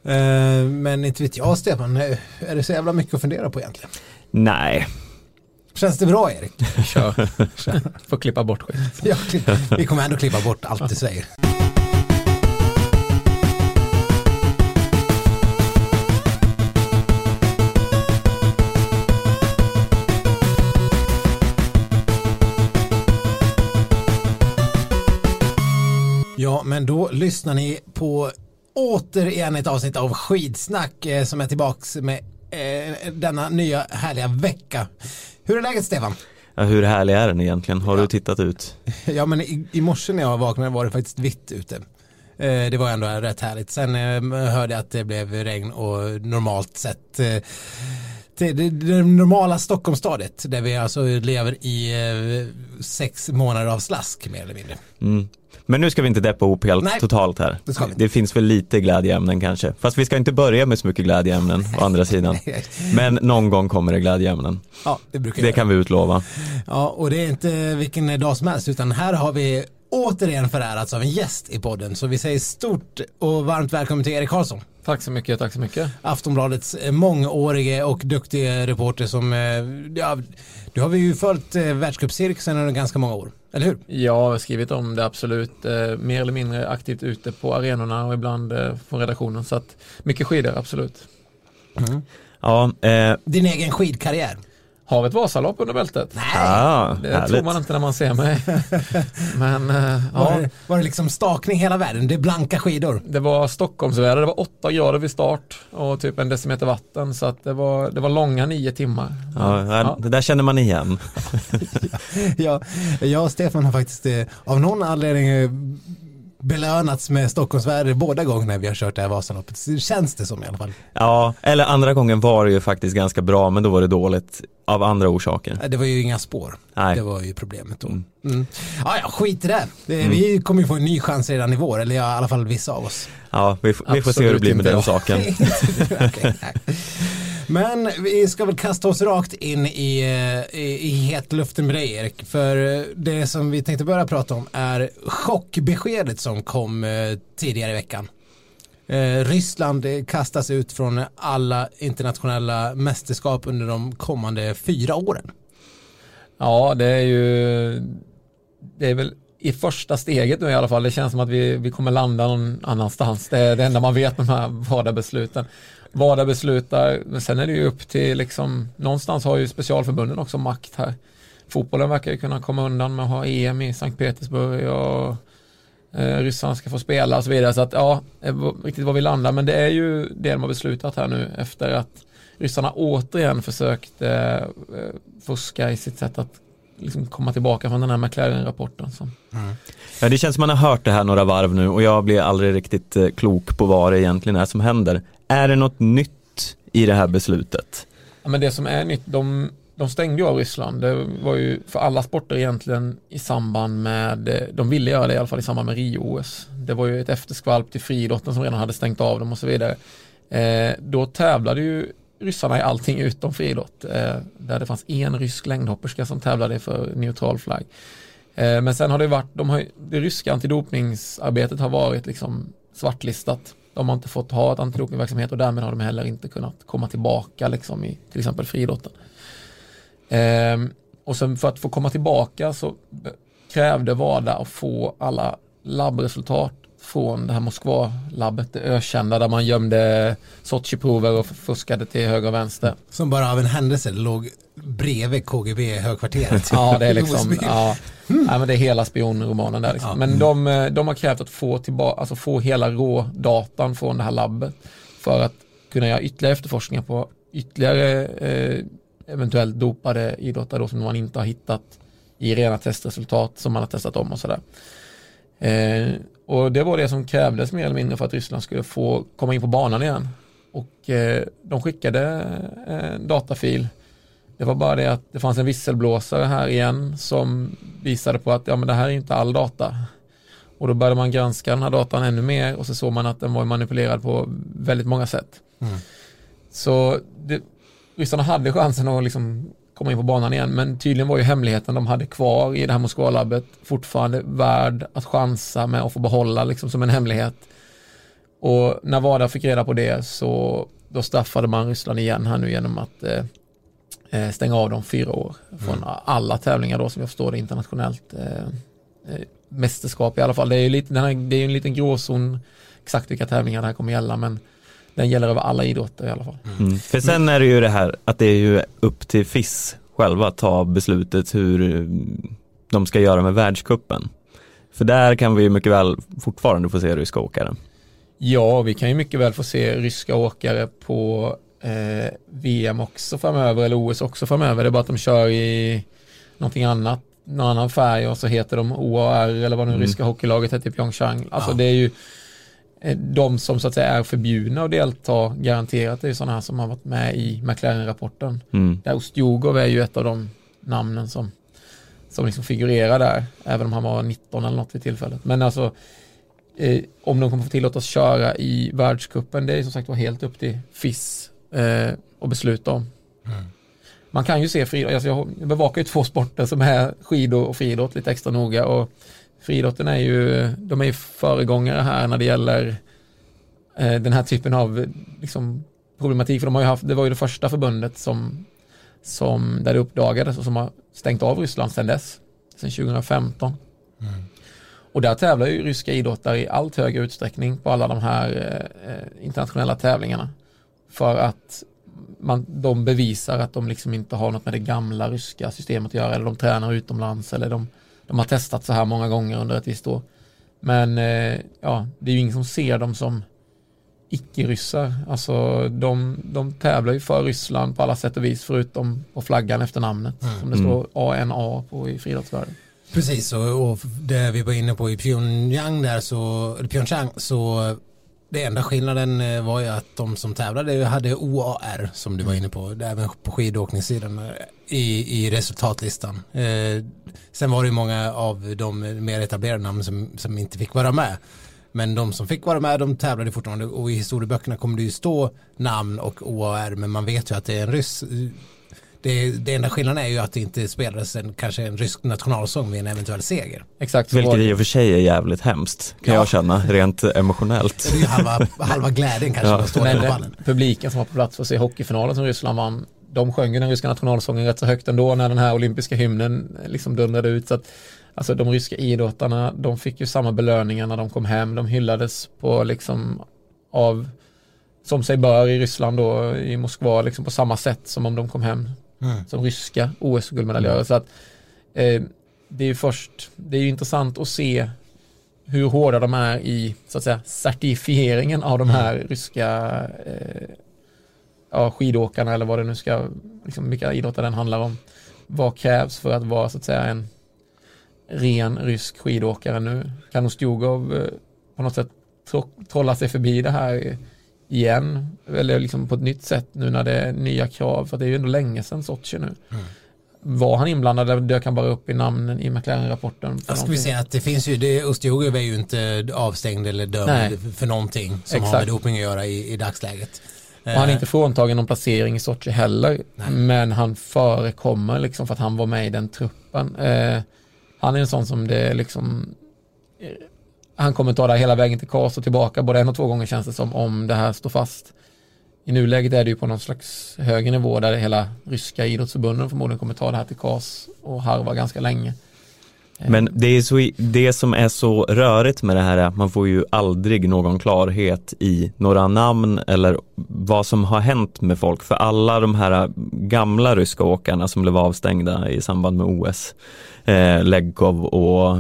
Men inte vet jag, Stefan, är det så jävla mycket att fundera på egentligen? Nej. Känns det bra, Erik? Kör. Får klippa bort skit. Ja, vi kommer ändå klippa bort allt du säger. Ja, men då lyssnar ni på återigen ett avsnitt av Skidsnack som är tillbaks med denna nya härliga vecka. Hur är läget, Stefan? Ja, hur härlig är den egentligen? Har du tittat ut? Ja, men i morse när jag vaknade var det faktiskt vitt ute. Det var ändå rätt härligt. Sen hörde jag att det blev regn och normalt sett det normala Stockholmsstadiet där vi alltså lever i 6 månader av slask mer eller mindre. Mm. Men nu ska vi inte deppa ihop helt totalt här. Det finns väl lite glädjeämnen kanske. Fast vi ska inte börja med så mycket glädjeämnen å andra sidan. Men någon gång kommer det glädjeämnen. Ja, det kan vi utlova. Ja, och det är inte vilken dag som helst, utan här har vi återigen förärats av en gäst i podden. Så vi säger stort och varmt välkommen till Erik Karlsson. Tack så mycket, tack så mycket. Aftonbladets mångårige och duktiga reporter som, ja, du har vi ju följt världscupcirkusen under ganska många år, eller hur? Ja, jag har skrivit om det absolut, mer eller mindre aktivt ute på arenorna och ibland från redaktionen, så att mycket skidor, absolut. Mm. Ja, din egen skidkarriär? Har ett Vasalopp under bältet. Nej, det härligt. tror man inte när man ser mig. Men var det liksom stakning hela världen? Det är blanka skidor. Det var Stockholmsväder, det var 8 grader vid start och typ 1 decimeter vatten, så att det var långa 9 timmar. Ja. Det där känner man igen. Ja, jag och Stefan har faktiskt av någon anledning belönats med Stockholmsväder båda gångerna vi har kört det här Vasaloppet. Så känns det som i alla fall. Ja, eller andra gången var det ju faktiskt ganska bra, men då var det dåligt av andra orsaker. Det var ju inga spår. Nej. Det var ju problemet då. Ja, skit i det. Vi kommer ju få en ny chans redan i vår, eller i alla fall vissa av oss. Ja, vi får se hur det blir med den saken. Okay, men vi ska väl kasta oss rakt in i hetluften med dig, Erik. För det som vi tänkte börja prata om är chockbeskedet som kom tidigare i veckan. Ryssland kastas ut från alla internationella mästerskap under de kommande 4 åren. Ja, det är väl i första steget nu i alla fall. Det känns som att vi kommer landa någon annanstans. Det är det enda man vet med de här vardagsbesluten. Vad beslutar, men sen är det ju upp till liksom, någonstans har ju specialförbunden också makt här. Fotbollen verkar ju kunna komma undan med att ha EM i Sankt Petersburg och ryssarna ska få spela och så vidare, så att ja, riktigt var vi landar, men det är ju det de har beslutat här nu efter att ryssarna återigen försökte fuska i sitt sätt att liksom komma tillbaka från den här McLaren-rapporten. Ja, det känns som man har hört det här några varv nu och jag blir aldrig riktigt klok på vad det egentligen är som händer. Är det något nytt i det här beslutet? Ja, men det som är nytt, de stängde ju av Ryssland. Det var ju för alla sporter egentligen i samband med, de ville göra det i alla fall i samband med Rio-OS. Det var ju ett efterskvalp till friidrotten som redan hade stängt av dem och så vidare. Då tävlade ju ryssarna i allting utom friidrott. Där det fanns en rysk längdhopperska som tävlade för neutral flagg. Men sen har det varit, det ryska antidopningsarbetet har varit liksom svartlistat. De har inte fått ha ett antidopingverksamhet och därmed har de heller inte kunnat komma tillbaka liksom i till exempel friidrotten. Och sen för att få komma tillbaka så krävde WADA att få alla labbresultat från det här Moskva-labbet, det ökända där man gömde Sochi-prover och fuskade till höger och vänster. Som bara av en händelse låg bredvid KGB-högkvarteret. Ja, det är liksom, ja, men det är hela spionromanen där liksom. Men de har krävt att få tillbaka, alltså få hela rådatan från det här labbet för att kunna göra ytterligare efterforskningar på ytterligare eventuellt dopade idrottare då, som man inte har hittat i rena testresultat som man har testat om och sådär. Och det var det som krävdes mer eller mindre för att Ryssland skulle få komma in på banan igen. Och de skickade en datafil. Det var bara det att det fanns en visselblåsare här igen som visade på att ja, men det här är inte all data. Och då började man granska den här datan ännu mer och så såg man att den var manipulerad på väldigt många sätt. Så ryssarna hade chansen att liksom komma in på banan igen, men tydligen var ju hemligheten de hade kvar i det här Moskva-labbet fortfarande värd att chansa med att få behålla liksom som en hemlighet. Och när WADA fick reda på det så då straffade man Ryssland igen här nu genom att stänga av dem 4 år från alla tävlingar då, som jag förstår det, internationellt mästerskap i alla fall. Det är ju en liten gråzon exakt vilka tävlingar det här kommer gälla, men den gäller över alla idrotter i alla fall. För sen är det ju det här att det är ju upp till FIS själva att ta beslutet hur de ska göra med världscupen. För där kan vi ju mycket väl fortfarande få se ryska åkare. Ja, vi kan ju mycket väl få se ryska åkare på VM också framöver, eller OS också framöver. Det är bara att de kör i någonting annat, någon annan färg, och så heter de OAR eller vad nu ryska hockeylaget heter i Pyeongchang. Alltså det är ju de som så att säga är förbjudna att delta garanterat. Det är ju sådana här som har varit med i McLaren-rapporten. Där Ustjugov är ju ett av de namnen som liksom figurerar där, även om han var 19 eller något vid tillfället. Men alltså om de kommer få tillåtas köra i världscupen, det är som sagt var helt upp till FIS att besluta om. Man kan ju se friidrott, alltså jag bevakar ju 2 sporter som är skidor och friidrott lite extra noga, och friidrotten är ju föregångare här när det gäller den här typen av liksom problematik, för de har ju haft, det var ju det första förbundet som där det uppdagades och som har stängt av Ryssland sedan 2015. Och där tävlar ju ryska idrottare i allt högre utsträckning på alla de här internationella tävlingarna, för att de bevisar att de liksom inte har något med det gamla ryska systemet att göra, eller de tränar utomlands, eller de har testat så här många gånger under ett visst år. Men det är ju ingen som ser dem som icke-ryssar. Alltså de tävlar ju för Ryssland på alla sätt och vis, förutom på flaggan efter namnet som det står ANA på i friidrottsvärlden. Precis, och det vi var inne på i Pyeongchang så det enda skillnaden var ju att de som tävlade hade OAR, som du var inne på, även på skidåkningssidan i resultatlistan. Sen var det ju många av de mer etablerade namn som inte fick vara med. Men de som fick vara med, de tävlade fortfarande, och i historieböckerna kommer det ju stå namn och OAR, men man vet ju att det är en ryss. Det enda skillnaden är ju att det inte spelades kanske en rysk nationalsång vid en eventuell seger. Exakt. Vilket i och för sig är jävligt hemskt, kan jag känna, rent emotionellt. Det är ju halva glädjen kanske. Ja. Står men publiken som var på plats för att se hockeyfinalen som Ryssland vann, de sjöng ju den ryska nationalsången rätt så högt ändå när den här olympiska hymnen liksom dundrade ut. Så att, alltså de ryska idrottarna, de fick ju samma belöningar när de kom hem. De hyllades på liksom av, som sig bör i Ryssland då, i Moskva, liksom på samma sätt som om de kom hem som ryska OS-guldmedaljörer. Så att det är ju intressant att se hur hårda de är i så att säga certifieringen av de här ryska skidåkarna, eller vad det nu ska, liksom, vilka idrotter den handlar om. Vad krävs för att vara så att säga en ren rysk skidåkare nu? Kan Ustjugov på något sätt trolla sig förbi det här igen, eller liksom på ett nytt sätt nu när det är nya krav, för det är ju ändå länge sedan Sochi nu. Var han inblandad, eller dök han bara upp i namnen i McLaren-rapporten? Jag ska vi säga att det finns ju, Ustjugov är ju inte avstängd eller dömd för någonting som har med doping att göra i dagsläget. Och han är inte fråntagen någon placering i Sochi heller. Nej. Men han förekommer liksom för att han var med i den truppen. Han är en sån som det liksom, han kommer ta det hela vägen till KAS och tillbaka både 1 och 2 gånger, känns det som, om det här står fast. I nuläget är det ju på någon slags högre nivå där hela ryska idrottsförbunden förmodligen kommer ta det här till KAS och harva ganska länge. Men det som är så rörigt med det här är att man får ju aldrig någon klarhet i några namn eller vad som har hänt med folk. För alla de här gamla ryska åkarna som blev avstängda i samband med OS, Legkov och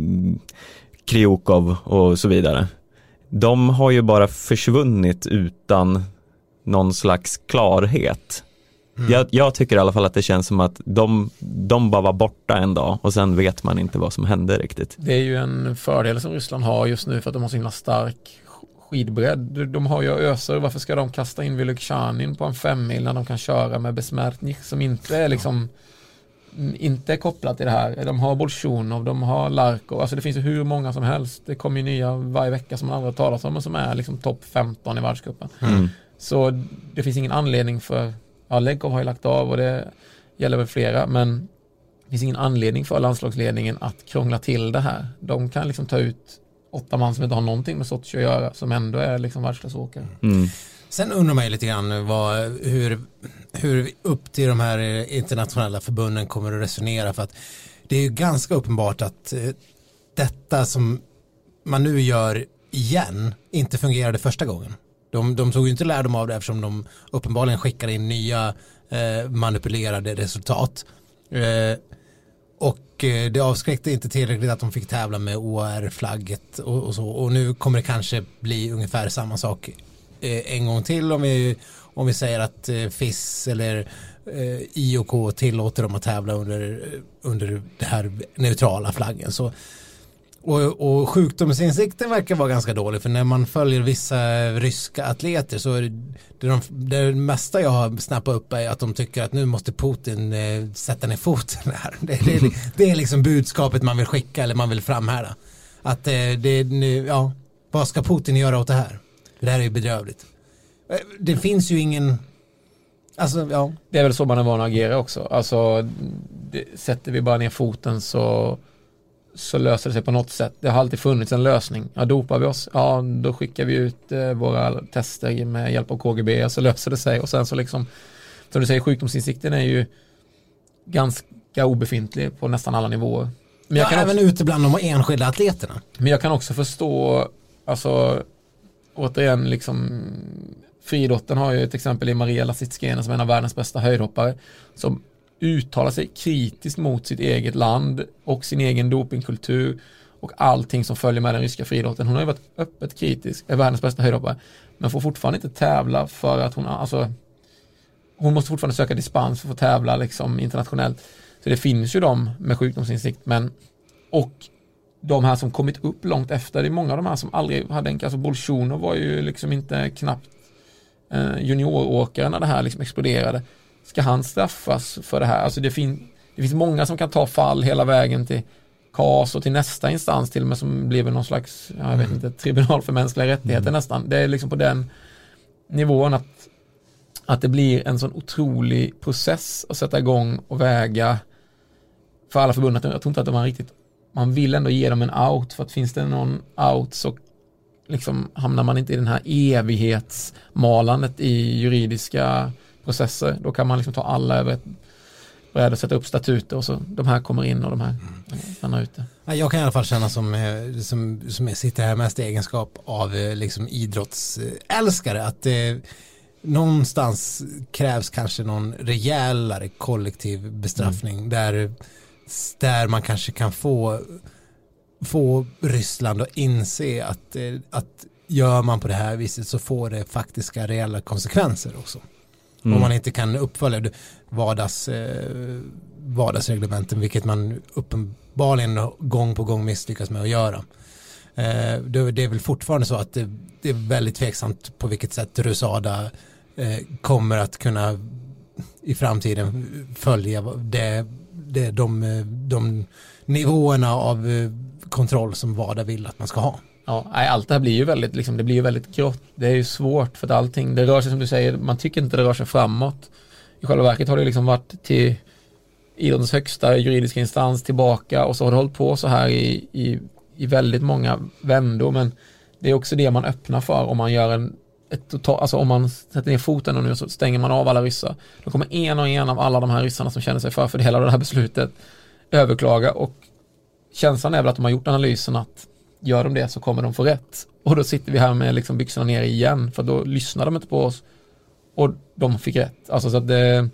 Kryukov och så vidare, de har ju bara försvunnit utan någon slags klarhet. Jag tycker i alla fall att det känns som att de bara var borta en dag och sen vet man inte vad som hände riktigt. Det är ju en fördel som Ryssland har just nu för att de har så himla stark skidbredd. De har ju öser, varför ska de kasta in Vylukchanin på en 5-mil när de kan köra med Besmärtnik som inte är liksom inte är kopplat till det här. De har Bolsjunov, de har Larkov, alltså det finns ju hur många som helst. Det kommer ju nya varje vecka som man aldrig talar om, men som är liksom topp 15 i världscupen. Så det finns ingen anledning för, Legkov har ju lagt av och det gäller väl flera, men det finns ingen anledning för landslagsledningen att krångla till det här. De kan liksom ta ut 8 man som inte har någonting med Sochi att göra, som ändå är liksom världsklassåkare. Sen undrar man ju lite grann hur upp till de här internationella förbunden kommer att resonera, för att det är ju ganska uppenbart att detta som man nu gör igen inte fungerade första gången. De tog ju inte lärdom av det, eftersom de uppenbarligen skickade in nya manipulerade resultat. Och det avskräckte inte tillräckligt att de fick tävla med OAR-flagget och så. Och nu kommer det kanske bli ungefär samma sak en gång till, om vi säger att FIS eller IOK tillåter dem att tävla under det här neutrala flaggen. Så, och sjukdomsinsikten verkar vara ganska dålig, för när man följer vissa ryska atleter så är det mesta jag har snappat upp är att de tycker att nu måste Putin sätta ner foten här. Det är liksom budskapet man vill skicka eller man vill framhärda. Att vad ska Putin göra åt det här? Det här är ju bedrövligt. Det finns ju ingen... Alltså, ja. Det är väl så man är van att agera också. Alltså, sätter vi bara ner foten så löser det sig på något sätt. Det har alltid funnits en lösning. Ja, dopar vi oss, ja, då skickar vi ut våra tester med hjälp av KGB, så löser det sig. Och sen så liksom, som du säger, sjukdomsinsikten är ju ganska obefintlig på nästan alla nivåer. Men jag kan även ute bland de enskilda atleterna. Men jag kan också förstå, alltså, återigen liksom, friidrotten har ju ett exempel i Maria Lasitskene som är en av världens bästa höjdhoppare, som uttalar sig kritiskt mot sitt eget land och sin egen dopingkultur och allting som följer med den ryska friidrotten. Hon har ju varit öppet kritisk, är världens bästa höjdhoppare, men får fortfarande inte tävla för att hon måste fortfarande söka dispens för att få tävla liksom internationellt. Så det finns ju de med sjukdomsinsikt, och de här som kommit upp långt efter, det är många av de här som aldrig hade alltså Bolsjunov var ju liksom inte knappt junioråkare när det här liksom exploderade. Ska han straffas för det här? Alltså det finns många som kan ta fall hela vägen till KAS och till nästa instans till och med, som blir någon slags, jag vet inte, tribunal för mänskliga rättigheter nästan. Det är liksom på den nivån att det blir en sån otrolig process att sätta igång och väga för alla förbund. Jag tror inte att man vill ändå ge dem en out, för att finns det någon out så liksom hamnar man inte i den här evighetsmalandet i juridiska processer. Då kan man liksom ta alla över ett bräde och sätta upp statuter, och så de här kommer in och de här stannar ute. Jag kan i alla fall känna som jag sitter här mest i egenskap av liksom idrottsälskare, att någonstans krävs kanske någon rejälare kollektiv bestraffning där man kanske kan få Ryssland att inse att gör man på det här viset så får det faktiska reella konsekvenser också. Om man inte kan uppfölja vardagsreglementen, vilket man uppenbarligen gång på gång misslyckas med att göra. Det är väl fortfarande så att det är väldigt tveksamt på vilket sätt RUSADA kommer att kunna i framtiden följa de nivåerna av kontroll som WADA vill att man ska ha. Ja, allt det här blir ju väldigt, liksom, det blir ju väldigt grått. Det är ju svårt för att allting, det rör sig som du säger, man tycker inte det rör sig framåt. I själva verket har det liksom varit till idrottens högsta juridiska instans tillbaka, och så har det hållit på så här i väldigt många vändor, men det är också det man öppnar för om man gör alltså om man sätter ner foten och nu så stänger man av alla ryssar. Då kommer en och en av alla de här ryssarna som känner sig förfördelade av det här beslutet överklaga, och känslan är väl att de har gjort analysen att gör de det så kommer de få rätt. Och då sitter vi här med liksom byxorna ner igen, för då lyssnar de inte på oss och de fick rätt. Alltså så att det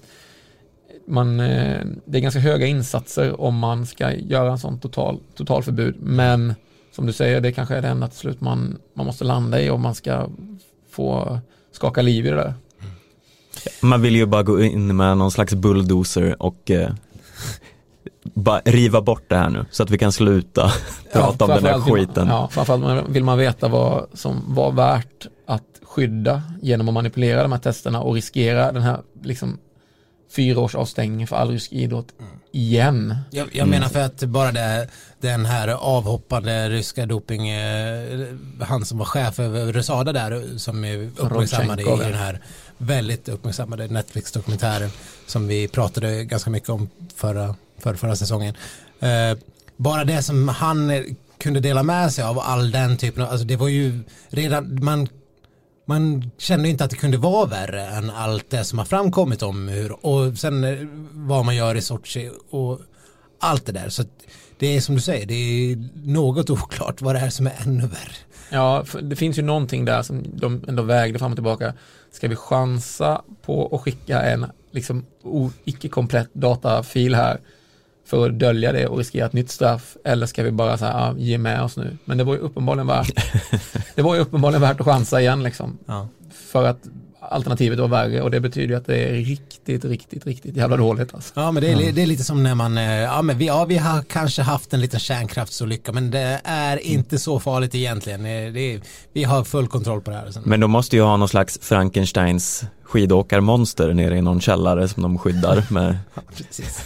är ganska höga insatser om man ska göra en sån totalförbud, men som du säger, det kanske är det enda till slut man måste landa i om man ska få skaka liv i det där. Man vill ju bara gå in med någon slags bulldozer och bara riva bort det här nu så att vi kan sluta prata om den här skiten. Framförallt vill man veta vad som var värt att skydda genom att manipulera de här testerna och riskera den här liksom 4 års avstängning för all rysk idrott igen. Jag menar för att bara den här avhoppande ryska doping, han som var chef över RUSADA där, som är uppmärksammade i den här väldigt uppmärksammade Netflix-dokumentären som vi pratade ganska mycket om förra säsongen. Bara det som han kunde dela med sig av all den typen av, alltså det var ju redan, man kände inte att det kunde vara värre än allt det som har framkommit om hur, och sen vad man gör i Sochi och allt det där. Så det är som du säger, det är något oklart vad det är som är ännu värre. Ja, det finns ju någonting där som de ändå vägde fram och tillbaka. Ska vi chansa på att skicka en liksom icke-komplett datafil här för att dölja det och riskera ett nytt straff, eller ska vi bara så här, ge med oss nu? Men det var ju uppenbarligen värt att chansa igen liksom. Ja. För att alternativet var värre, och det betyder ju att det är riktigt jävla dåligt alltså. Ja, men det är lite som när man vi har kanske haft en liten kärnkraftsolycka, men det är inte så farligt egentligen. Vi har full kontroll på det här. Men de måste ju ha någon slags Frankensteins skidåkarmonster nere i någon källare som de skyddar med. Ja, precis.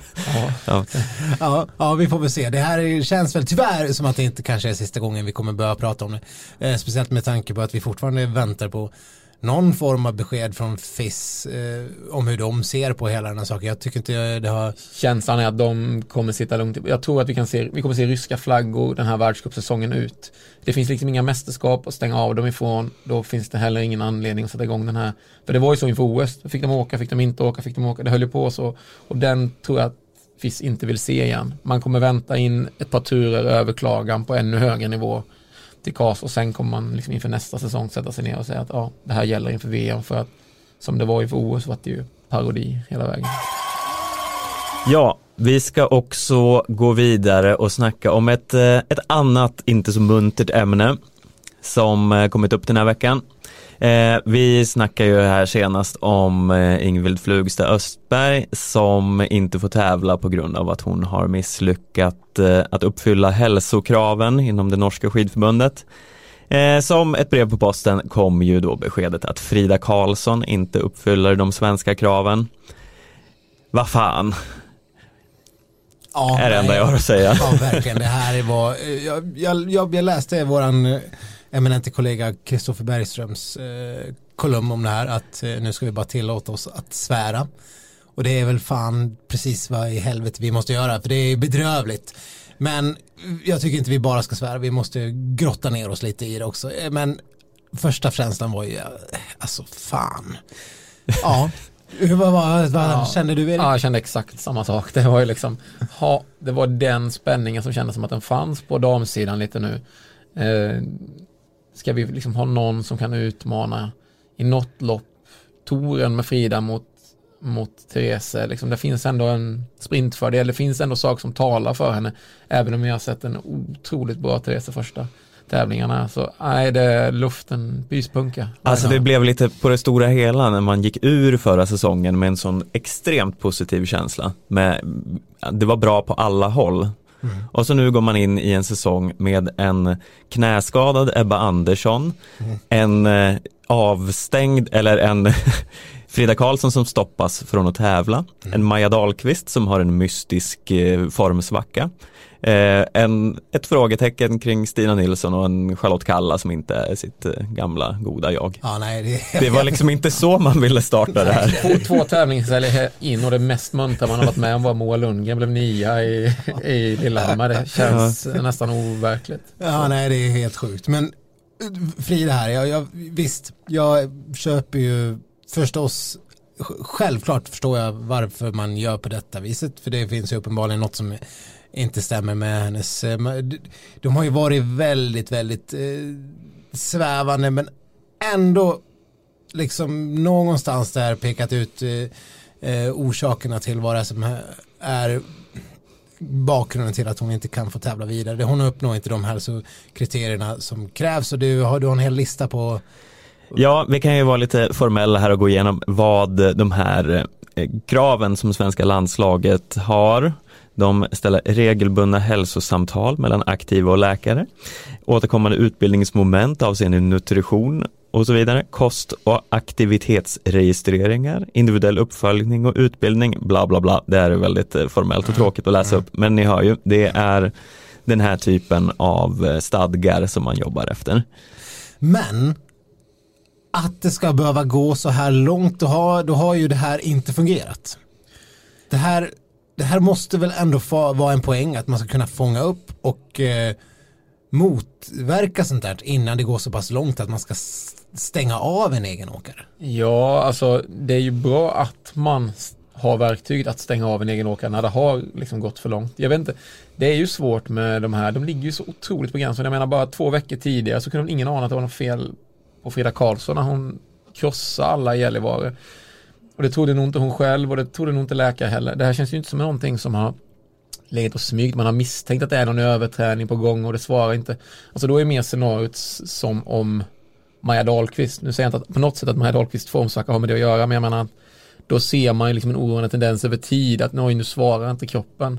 Ja, vi får väl se. Det här känns väl tyvärr som att det inte kanske är sista gången vi kommer börja prata om det. Speciellt med tanke på att vi fortfarande väntar på någon form av besked från FIS om hur de ser på hela den här saken. Jag tycker inte det har... Känslan är att de kommer sitta lugnt. Jag tror att vi kommer se ryska flaggor den här världscupsäsongen ut. Det finns liksom inga mästerskap att stänga av dem ifrån. Då finns det heller ingen anledning att sätta igång den här. För det var ju så inför OS. Fick de åka, fick de inte åka, fick de åka. Det höll ju på så. Och den tror jag att FIS inte vill se igen. Man kommer vänta in ett par turer överklagan på ännu högre nivå till KAS, och sen kommer man liksom inför nästa säsong sätta sig ner och säga att det här gäller inför VM, för att som det var inför OS var det ju parodi hela vägen. Ja, vi ska också gå vidare och snacka om ett annat inte så muntert ämne som kommit upp den här veckan. Vi snackar ju här senast om Ingvild Flugstad Östberg som inte får tävla på grund av att hon har misslyckats att uppfylla hälsokraven inom det norska skidförbundet. Som ett brev på posten kom ju då beskedet att Frida Karlsson inte uppfyller de svenska kraven. Vad fan? Ja, är det enda jag har att säga. Ja, verkligen. Det här var... Jag läste våran eminente kollega Kristoffer Bergströms kolumn om det här, att nu ska vi bara tillåta oss att svära. Och det är väl fan precis vad i helvete vi måste göra, för det är bedrövligt. Men jag tycker inte vi bara ska svära, vi måste grotta ner oss lite i det också. Men första känslan var ju, alltså fan. Ja. Vad kände du, Erik? Ja, jag kände exakt samma sak. Det var ju liksom, det var den spänningen som kändes som att den fanns på damsidan lite nu. Ska vi liksom ha någon som kan utmana i något lopp touren med Frida mot Therese? Liksom, det finns ändå en sprintfördel, det finns ändå saker som talar för henne, även om jag har sett en otroligt bra Therese första tävlingarna, så det är luften pyspunka. Alltså det blev lite på det stora hela när man gick ur förra säsongen med en sån extremt positiv känsla. Det var bra på alla håll. Och så nu går man in i en säsong med en knäskadad Ebba Andersson, en avstängd eller en Frida Karlsson som stoppas från att tävla, en Maja Dahlqvist som har en mystisk formsvacka, ett frågetecken kring Stina Nilsson och en Charlotte Kalla som inte är sitt gamla goda jag. Ja, nej, det var liksom inte så man ville starta det här. Två tävlingshelger in och det mest muntra man har varit med om var Moa Lundgren blev 9 i Lillehammer. Det känns nästan overkligt. Ja, nej, det är helt sjukt. Men Frida här, visst, jag köper ju förstås, självklart förstår jag varför man gör på detta viset, för det finns ju uppenbarligen något som inte stämmer med hennes. De har ju varit väldigt, väldigt svävande, men ändå liksom någonstans där pekat ut orsakerna till vad det är som är bakgrunden till att hon inte kan få tävla vidare. Hon uppnår inte de hälsokriterierna som krävs, och du har en hel lista på. Ja, vi kan ju vara lite formella här och gå igenom vad de här kraven som svenska landslaget har. De ställer regelbundna hälsosamtal mellan aktiva och läkare, återkommande utbildningsmoment avseende nutrition och så vidare, kost- och aktivitetsregistreringar, individuell uppföljning och utbildning, bla bla bla. Det är väldigt formellt och tråkigt att läsa upp, men ni hör ju, det är den här typen av stadgar som man jobbar efter. Men att det ska behöva gå så här långt, då har ju det här inte fungerat. Det här måste väl ändå vara en poäng att man ska kunna fånga upp och motverka sånt där innan det går så pass långt att man ska stänga av en egen åkare? Ja, alltså det är ju bra att man har verktyg att stänga av en egen åkare när det har liksom gått för långt. Jag vet inte, det är ju svårt med de här, de ligger ju så otroligt på gränsen. Jag menar bara 2 veckor tidigare så kunde ingen ana att det var något fel på Frida Karlsson när hon krossade alla i Gällivare. Och det trodde nog inte hon själv och det trodde nog inte läkare heller. Det här känns ju inte som någonting som har legat och smygt. Man har misstänkt att det är någon överträning på gång och det svarar inte. Alltså då är mer scenariot som om Maja Dahlqvist. Nu säger jag inte att på något sätt att Maja Dahlqvist formsvacka har med det att göra, men jag menar då ser man ju liksom en oroande tendens över tid att nu svarar inte kroppen.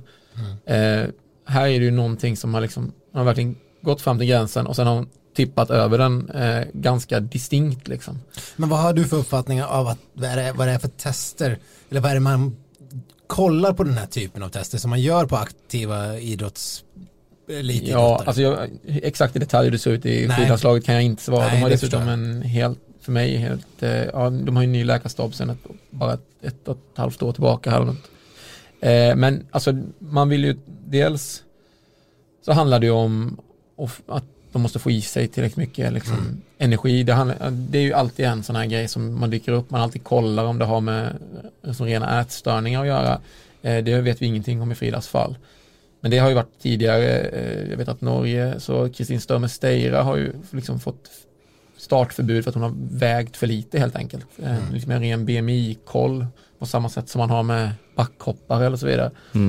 Här är det ju någonting som har liksom, man har verkligen gått fram till gränsen och sen har hon tippat över den ganska distinkt liksom. Men vad har du för uppfattning av att vad det är för tester eller vad är det man kollar på den här typen av tester som man gör på aktiva elitidrottare? Ja, alltså exakt i detalj hur det ser ut i skidlandslaget kan jag inte svara. De har dessutom en helt, för mig helt, de har ju en ny läkarstab sedan bara ett och ett halvt år tillbaka här och något. Men alltså man vill ju dels så handlar det ju om att de måste få i sig tillräckligt mycket liksom, energi. Det är ju alltid en sån här grej som man dyker upp. Man alltid kollar om det har med rena ätstörningar att göra. Det vet vi ingenting om i Fridas fall. Men det har ju varit tidigare. Jag vet att Norge, så Kristin Störmer Steira har ju liksom fått startförbud för att hon har vägt för lite helt enkelt. Liksom en ren BMI-koll på samma sätt som man har med backhoppare eller så vidare.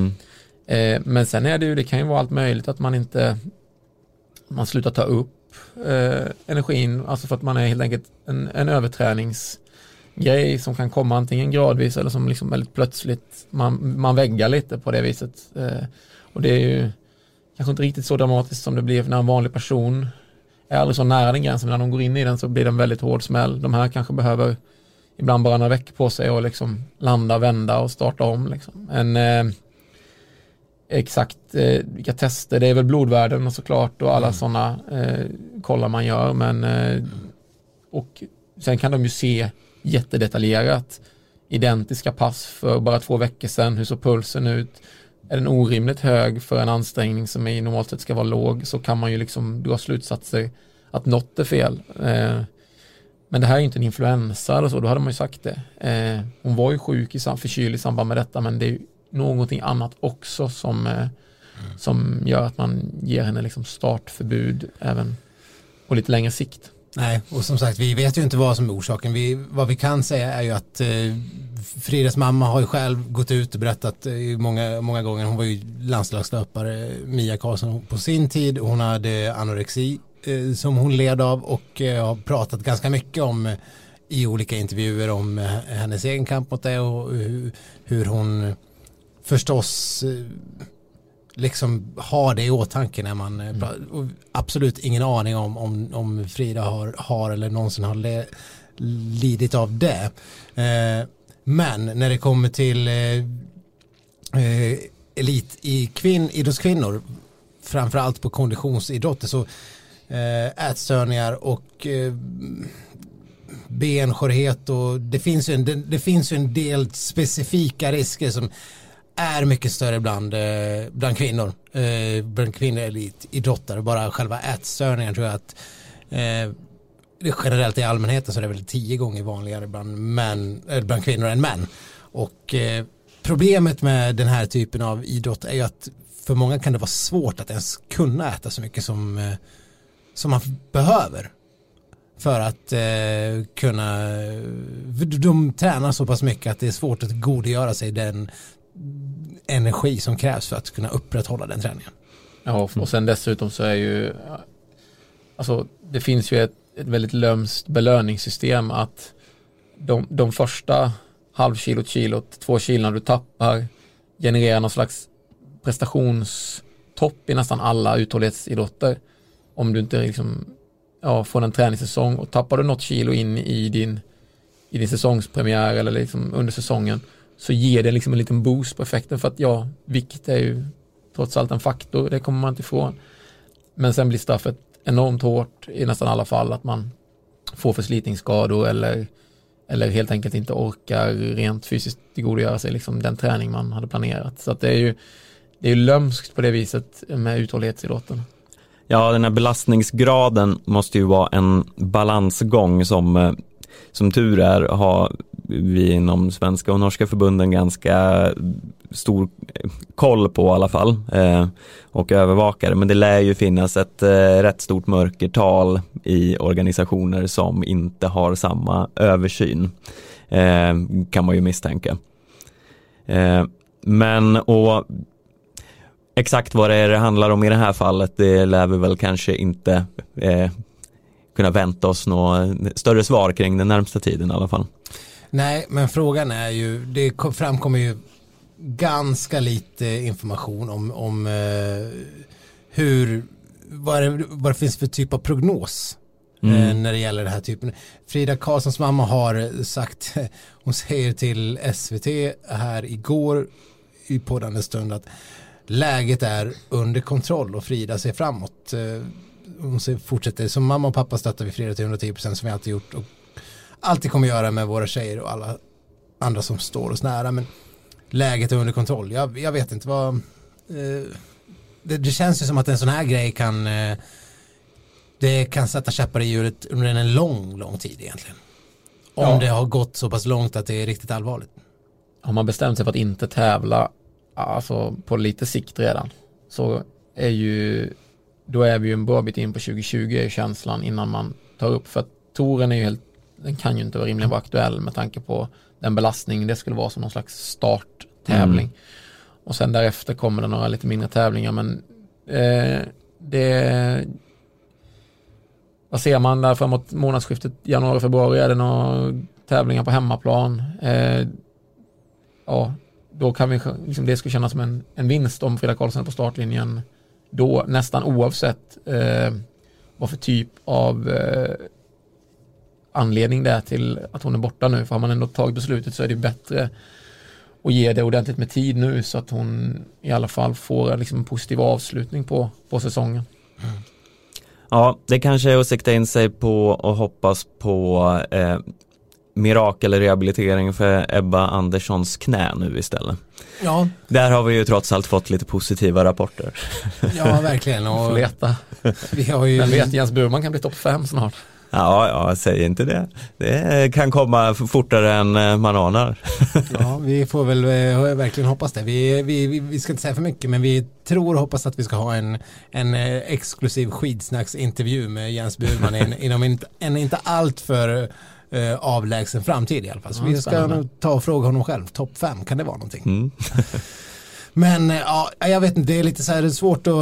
Men sen är det ju, det kan ju vara allt möjligt att man slutar ta upp energin, alltså för att man är helt enkelt en överträningsgrej som kan komma antingen gradvis eller som liksom väldigt plötsligt man väggar lite på det viset. Och det är ju kanske inte riktigt så dramatiskt som det blir när en vanlig person är aldrig så nära den gränsen, men när de går in i den så blir det en väldigt hård smäll. De här kanske behöver ibland bara några veckor på sig och liksom landa, vända och starta om liksom. Exakt vilka tester, det är väl blodvärden och såklart och alla sådana kollar man gör, men och sen kan de ju se jättedetaljerat identiska pass för bara 2 veckor sedan, hur så pulsen ut, är den orimligt hög för en ansträngning som i normalt sett ska vara låg, så kan man ju liksom dra slutsatser att något är fel. Men det här är ju inte en influensa eller så, då hade man ju sagt det. Hon var ju sjuk förkyld i samband med detta, men det är ju någonting annat också som gör att man ger henne liksom startförbud även på lite längre sikt. Nej, och som sagt, vi vet ju inte vad som är orsaken. Vad vi kan säga är ju att Fridas mamma har ju själv gått ut och berättat många gånger. Hon var ju landslagslöpare, Mia Karlsson, på sin tid. Hon hade anorexi som hon led av och har pratat ganska mycket om i olika intervjuer om hennes egen kamp mot det och hur hon förstås liksom har det i åtanke när man absolut ingen aning om Frida har eller någonsin har lidit av det. Men när det kommer till idrottskvinnor, framförallt på konditionsidrotter, så ätstörningar och benskörhet, och det finns ju en del specifika risker som är mycket större bland kvinnor. Bland kvinnor elitidrottare. Bara själva ätstörningar tror jag att generellt i allmänheten så är det väl 10 gånger vanligare bland kvinnor än män. Och problemet med den här typen av idrott är ju att för många kan det vara svårt att ens kunna äta så mycket som man behöver. För att de tränar så pass mycket att det är svårt att godgöra sig den energi som krävs för att kunna upprätthålla den träningen. Ja, och sen dessutom så är ju alltså det finns ju ett väldigt lömskt belöningssystem att de första kilot, 2 kilona du tappar genererar någon slags prestationstopp i nästan alla uthållighetsidrotter. Om du inte liksom får en träningssäsong och tappar du något kilo in i din säsongspremiär eller liksom under säsongen, så ger det liksom en liten boost på effekten, för att vikt är ju trots allt en faktor, det kommer man inte ifrån. Men sen blir straffet enormt hårt i nästan alla fall, att man får förslitningsskador eller helt enkelt inte orkar rent fysiskt tillgodogöra sig liksom den träning man hade planerat. Så att det är ju lömskt på det viset med uthållighetsidrotten. Ja, den här belastningsgraden måste ju vara en balansgång som tur är har vi inom svenska och norska förbunden ganska stor koll på i alla fall och övervakare. Men det lär ju finnas ett rätt stort mörkertal i organisationer som inte har samma översyn, kan man ju misstänka. Men och exakt vad det handlar om i det här fallet, det lär vi väl kanske inte kunna vänta oss något större svar kring den närmsta tiden i alla fall. Nej, men frågan är ju, det framkommer ju ganska lite information om vad det finns för typ av prognos när det gäller den här typen. Frida Karlssons mamma har sagt, hon säger till SVT här igår i poddande stund att läget är under kontroll och Frida ser framåt. Hon fortsätter, som mamma och pappa stöttar vi Frida till 110% som vi alltid gjort och alltid kommer göra med våra tjejer och alla andra som står oss nära, men läget är under kontroll. Jag vet inte vad det känns ju som att en sån här grej det kan sätta käppar i hjulet under en lång tid egentligen. Om det har gått så pass långt att det är riktigt allvarligt. Har man bestämt sig för att inte tävla alltså på lite sikt redan, så då är vi ju en bra bit in på 2020 är känslan innan man tar upp, för att touren är ju den kan ju inte vara rimligen vara aktuell med tanke på den belastning det skulle vara som någon slags starttävling. Och sen därefter kommer det några lite mindre tävlingar, men vad ser man där framåt månadsskiftet januari-februari? Är det några tävlingar på hemmaplan? Då kan vi liksom, det skulle kännas som en vinst om Frida Karlsson är på startlinjen då, nästan oavsett vad för typ av anledning det är till att hon är borta nu. För har man ändå tagit beslutet så är det bättre att ge det ordentligt med tid nu så att hon i alla fall får liksom en positiv avslutning på säsongen. Ja, det kanske är att sikta in sig på och hoppas på mirakelrehabilitering för Ebba Anderssons knä nu istället. Ja. Där har vi ju trots allt fått lite positiva rapporter. Ja, verkligen. Och får leta. Vi har ju... Men vet Jens Burman kan bli topp 5 snart. Ja, säg inte det. Det kan komma fortare än man anar. Ja, vi får väl verkligen hoppas det. Vi ska inte säga för mycket, men vi tror och hoppas att vi ska ha en exklusiv skidsnacksintervju med Jens Burman inom en inte allt för avlägsen framtid i alla fall. Så vi ska nog ta och fråga honom själv. Topp 5, kan det vara någonting? Men ja, jag vet inte, det är lite så här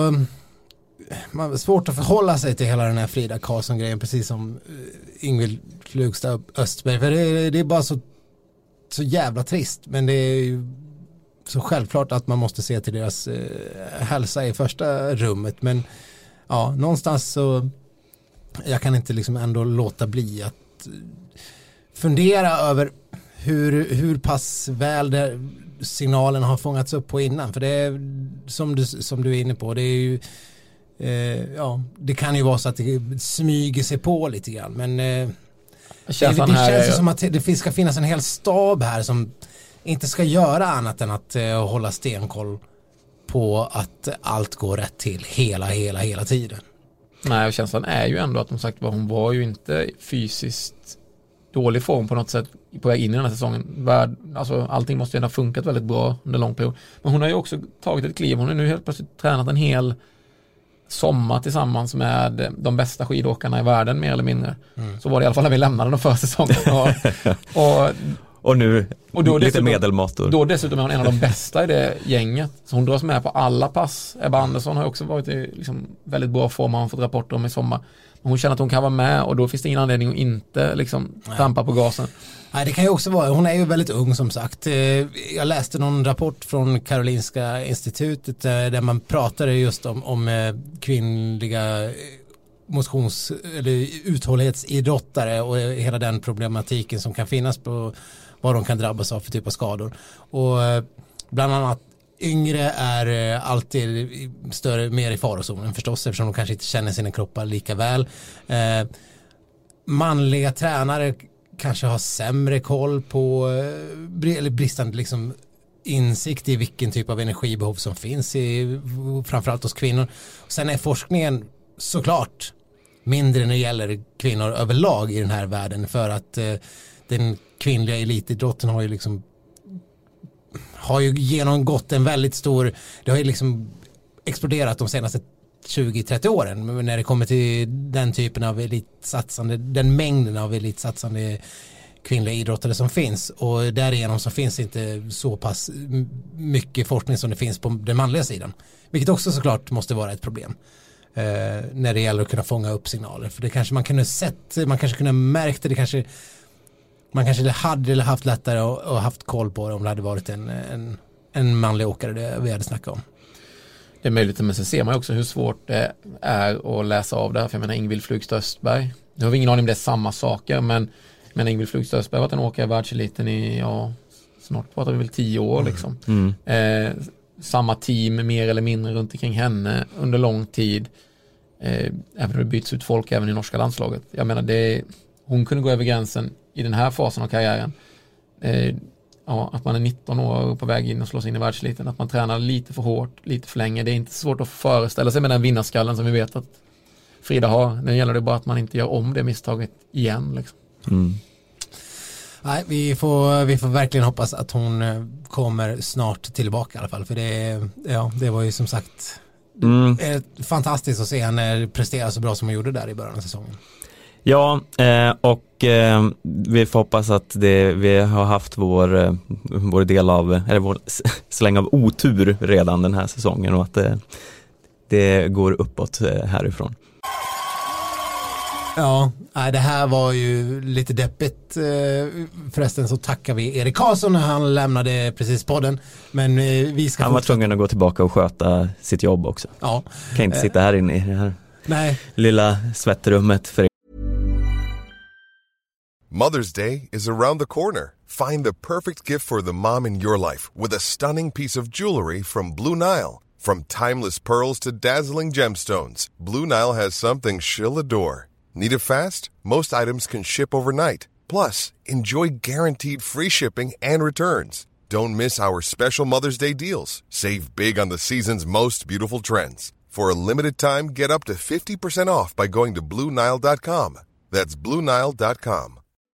svårt att förhålla sig till hela den här Frida Karlsson-grejen, precis som Ingvild Flugstad Östberg, för det är bara så jävla trist, men det är ju så självklart att man måste se till deras hälsa i första rummet, men ja, någonstans så jag kan inte liksom ändå låta bli att fundera över hur pass väl signalen har fångats upp på innan, för det är som du är inne på, det är ju det kan ju vara så att det smyger sig på lite grann, men det känns som att det ska finnas en hel stab här som inte ska göra annat än att hålla stenkoll på att allt går rätt till hela tiden. Nej, och känslan är ju ändå att hon var ju inte fysiskt dålig form på något sätt på väg in i den här säsongen. Alltså, allting måste ju ha funkat väldigt bra under lång period. Men hon har ju också tagit ett kliv. Hon har nu helt plötsligt tränat en hel sommar tillsammans med de bästa skidåkarna i världen mer eller mindre. Så var det i alla fall när vi lämnade den förra säsongen. Och nu och då lite medelmåttor. Då dessutom är hon en av de bästa i det gänget. Så hon dras med på alla pass. Ebba Andersson har också varit i liksom väldigt bra form, har hon fått rapporter om i sommar. Men hon känner att hon kan vara med och då finns det ingen anledning att inte liksom trampa på gasen. Nej, det kan ju också vara, hon är ju väldigt ung som sagt. Jag läste någon rapport från Karolinska institutet där man pratade just om kvinnliga eller uthållighetsidrottare och hela den problematiken som kan finnas på vad de kan drabbas av för typ av skador. Och bland annat yngre är alltid mer i farozonen förstås, eftersom de kanske inte känner sina kroppar lika väl. Manliga tränare kanske har sämre koll på eller bristande liksom insikt i vilken typ av energibehov som finns framförallt hos kvinnor. Sen är forskningen såklart mindre när det gäller kvinnor överlag i den här världen, för att den kvinnliga elitidrotten har ju genomgått en väldigt stor, det har ju liksom exploderat de senaste 20-30 åren när det kommer till den typen av elitsatsande, den mängden av elitsatsande kvinnliga idrottare som finns, och därigenom så finns inte så pass mycket forskning som det finns på den manliga sidan, vilket också såklart måste vara ett problem när det gäller att kunna fånga upp signaler, för det kanske man kunde sett, man kanske kunde märkt det, man kanske hade haft lättare och haft koll på det om det hade varit en manlig åkare det vi hade snackat om. Det är möjligt, men så ser man också hur svårt det är att läsa av det här. För jag menar, Ingvild Flugstad Östberg, nu har vi ingen aning om det är samma saker, men Ingvild Flugstad Östberg har varit en åkare i världseliten i, snart pratar vi väl 10 år liksom. Samma team mer eller mindre runt omkring henne under lång tid. Även det byts ut folk även i norska landslaget. Jag menar, hon kunde gå över gränsen i den här fasen av karriären. Att man är 19 år på väg in och slår sig in i världseliten, att man tränar lite för hårt, lite för länge. Det är inte svårt att föreställa sig med den vinnarskallen som vi vet att Frida har. Nu gäller det bara att man inte gör om det misstaget igen liksom. Nej, vi får verkligen hoppas att hon kommer snart tillbaka i alla fall, för det var ju som sagt fantastiskt att se henne prestera så bra som hon gjorde där i början av säsongen. Ja, och vi får hoppas att vi har haft vår del av, eller vår släng av otur redan den här säsongen, och att det går uppåt härifrån. Ja, det här var ju lite deppigt. Förresten så tackar vi Erik Karlsson när han lämnade precis podden. Men han var tvungen att gå tillbaka och sköta sitt jobb också. Ja. Kan inte sitta här inne i det här lilla svettrummet för. Mother's Day is around the corner. Find the perfect gift for the mom in your life with a stunning piece of jewelry from Blue Nile. From timeless pearls to dazzling gemstones, Blue Nile has something she'll adore. Need it fast? Most items can ship overnight. Plus, enjoy guaranteed free shipping and returns. Don't miss our special Mother's Day deals. Save big on the season's most beautiful trends. For a limited time, get up to 50% off by going to BlueNile.com. That's BlueNile.com.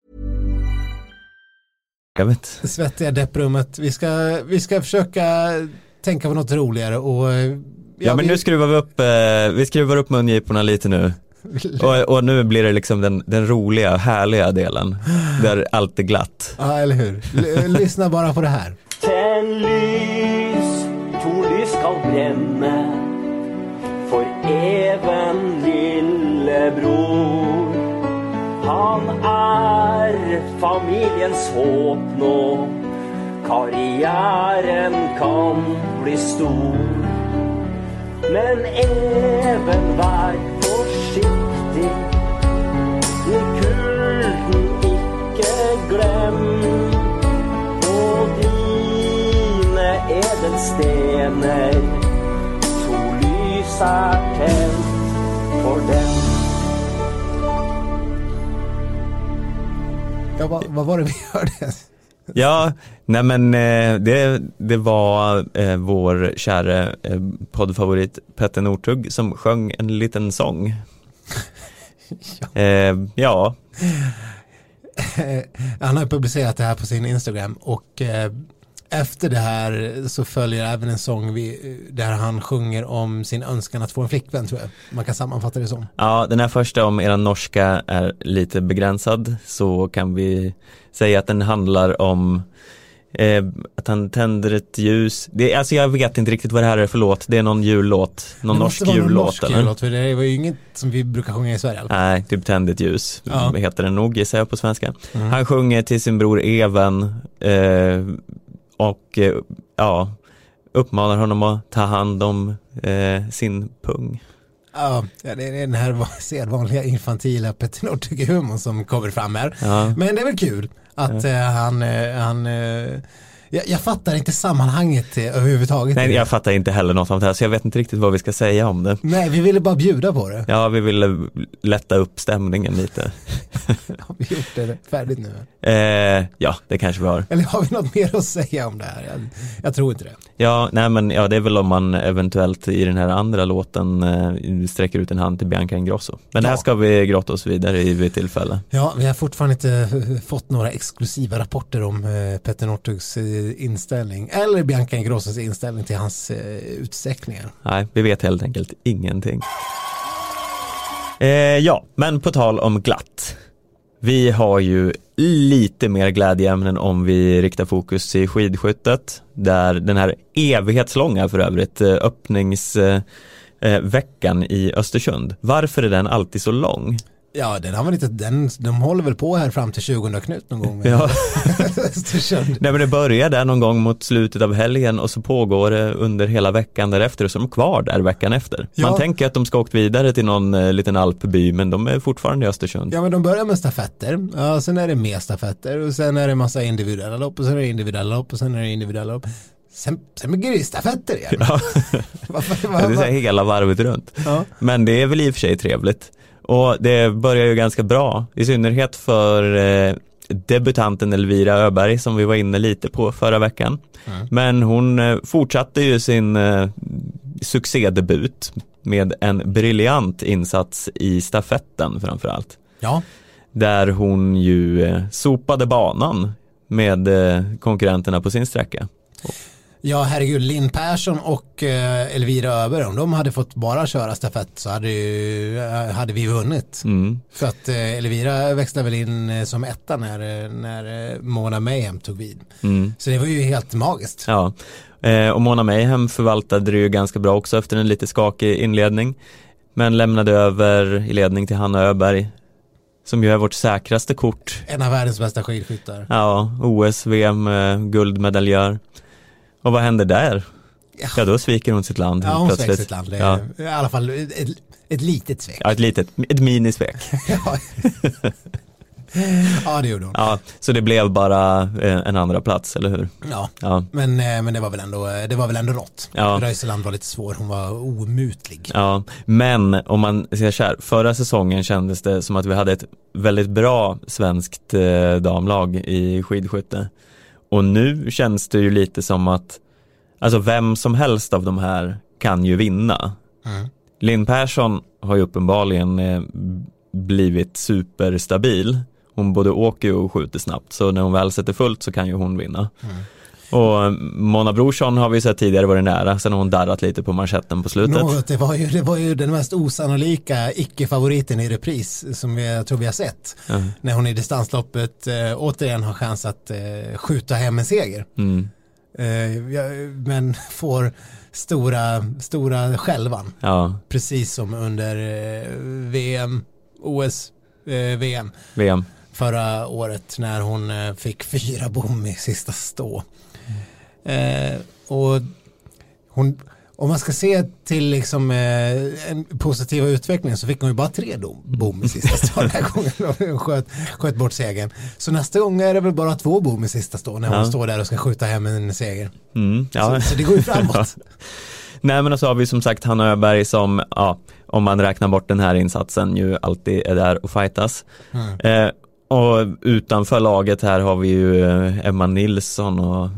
Jag vet. Det svettiga depprummet. Vi ska försöka tänka på något roligare. Och, men nu skruvar vi skruvar upp mungiporna lite nu. Och nu blir det liksom den roliga, härliga delen där allt är glatt. Ja, eller hur? Lyssna bara på det här. Tenn lys, to lys skal brenne for even lillebror. Han är familjens håp nå. Karriären kan bli stor. Men även vær forsiktig. I kulden ikke glem. Og dine edelstener. To lys tent for dem. Ja, vad var det vi hörde? Ja, nej men det var vår kära poddfavorit Petter Northug som sjöng en liten sång. Ja. Han har publicerat det här på sin Instagram, och efter det här så följer även en sång där han sjunger om sin önskan att få en flickvän, tror jag. Man kan sammanfatta det som. Ja, den här första, om era norska är lite begränsad, så kan vi säga att den handlar om att han tänder ett ljus. Alltså jag vet inte riktigt vad det här är för låt. Det är någon jullåt, någon norsk jullåt. För det var ju inget som vi brukar sjunga i Sverige. Nej, typ tänd ett ljus. Heter den nog, gissar jag på svenska. Han sjunger till sin bror Even och uppmanar honom att ta hand om sin pung. Ja, det är den här sedvanliga infantila Petter Northug-humorn som kommer fram här. Ja. Men det är väl kul att han Jag fattar inte sammanhanget överhuvudtaget. Nej, jag fattar inte heller något om det här, så jag vet inte riktigt vad vi ska säga om det. Nej, vi ville bara bjuda på det. Ja, vi ville lätta upp stämningen lite. Har vi gjort det färdigt nu? Ja, det kanske vi har. Eller har vi något mer att säga om det här? Jag tror inte det. Ja, nej men ja, det är väl om man eventuellt i den här andra låten sträcker ut en hand till Bianca Ingrosso. Men det här ska vi grotta oss vidare i vid tillfälle. Ja, vi har fortfarande inte fått några exklusiva rapporter om Petter Northugs inställning eller Bianca Ingrossos inställning till hans utsträckningar. Nej, vi vet helt enkelt ingenting. Ja, men på tal om glatt. Vi har ju lite mer glädjeämnen om vi riktar fokus i skidskyttet, där den här evighetslånga för övrigt öppningsveckan i Östersund. Varför är den alltid så lång? Ja, de håller väl på här fram till 20 Knut någon gång. Ja. Östersund. Nej, men det börjar där någon gång mot slutet av helgen och så pågår det under hela veckan därefter och så är de kvar där veckan efter. Ja. Man tänker att de ska åkt vidare till någon liten alpby, men de är fortfarande i Östersund. Ja, men de börjar med stafetter. Ja, sen är det mer stafetter och sen är det massa individuella lopp och sen är det individuella lopp och sen är det individuella lopp. Sen blir det stafetter igen. Ja. Det är så här hela varvet runt. Ja. Men det är väl i och för sig trevligt. Och det börjar ju ganska bra, i synnerhet för debutanten Elvira Öberg som vi var inne lite på förra veckan. Mm. Men hon fortsatte ju sin succédebut med en briljant insats i stafetten framförallt. Ja. Där hon ju sopade banan med konkurrenterna på sin sträcka. Ja, herregud, Linn Persson och Elvira Öberg, om de hade fått bara köra stafett så hade vi vunnit. Mm. För att Elvira växlade väl in som etta när Mona Mayhem tog vid. Mm. Så det var ju helt magiskt. Ja, och Mona Mayhem förvaltade det ju ganska bra också efter en lite skakig inledning. Men lämnade över i ledning till Hanna Öberg, som ju är vårt säkraste kort. En av världens bästa skidskyttar. Ja, OS, VM, guldmedaljör. Och vad händer där? Ja, då sviker hon sitt land. Ja, hon plötsligt. svek sitt land. Det är i alla fall ett litet svek. Ja, ett minisvek. Ja, det gjorde hon. Ja, så det blev bara en andra plats, eller hur? Ja. Men det var väl ändå något. Ja. Röiseland var lite svår, hon var omutlig. Ja, men om man ser så här, förra säsongen kändes det som att vi hade ett väldigt bra svenskt damlag i skidskytte. Och nu känns det ju lite som att alltså vem som helst av de här kan ju vinna. Mm. Linn Persson har ju uppenbarligen blivit superstabil. Hon både åker och skjuter snabbt, så när hon väl sätter fullt så kan ju hon vinna. Mm. Och Mona Brorsson har vi sett tidigare varit nära, sen har hon darrat lite på manschetten på slutet. Det var ju den mest osannolika icke-favoriten i repris som jag tror vi har sett. Mm. När hon i distansloppet återigen har chans att skjuta hem en seger. Mm. Men får stora skälvan. Ja. Precis som under VM förra året när hon fick 4 bom i sista stå. Och hon, om man ska se till liksom en positiva utveckling, så fick hon ju bara 3 bom i sista stå den här gången. Hon sköt bort segern. Så nästa gång är det väl bara 2 bom i sista stå när hon står där och ska skjuta hem en seger. Mm, ja. Så det går ju framåt. Nej, men så har vi som sagt Hanna Öberg som, ja, om man räknar bort den här insatsen, ju alltid är där och fightas. Mm. Och utanför laget här har vi ju Emma Nilsson och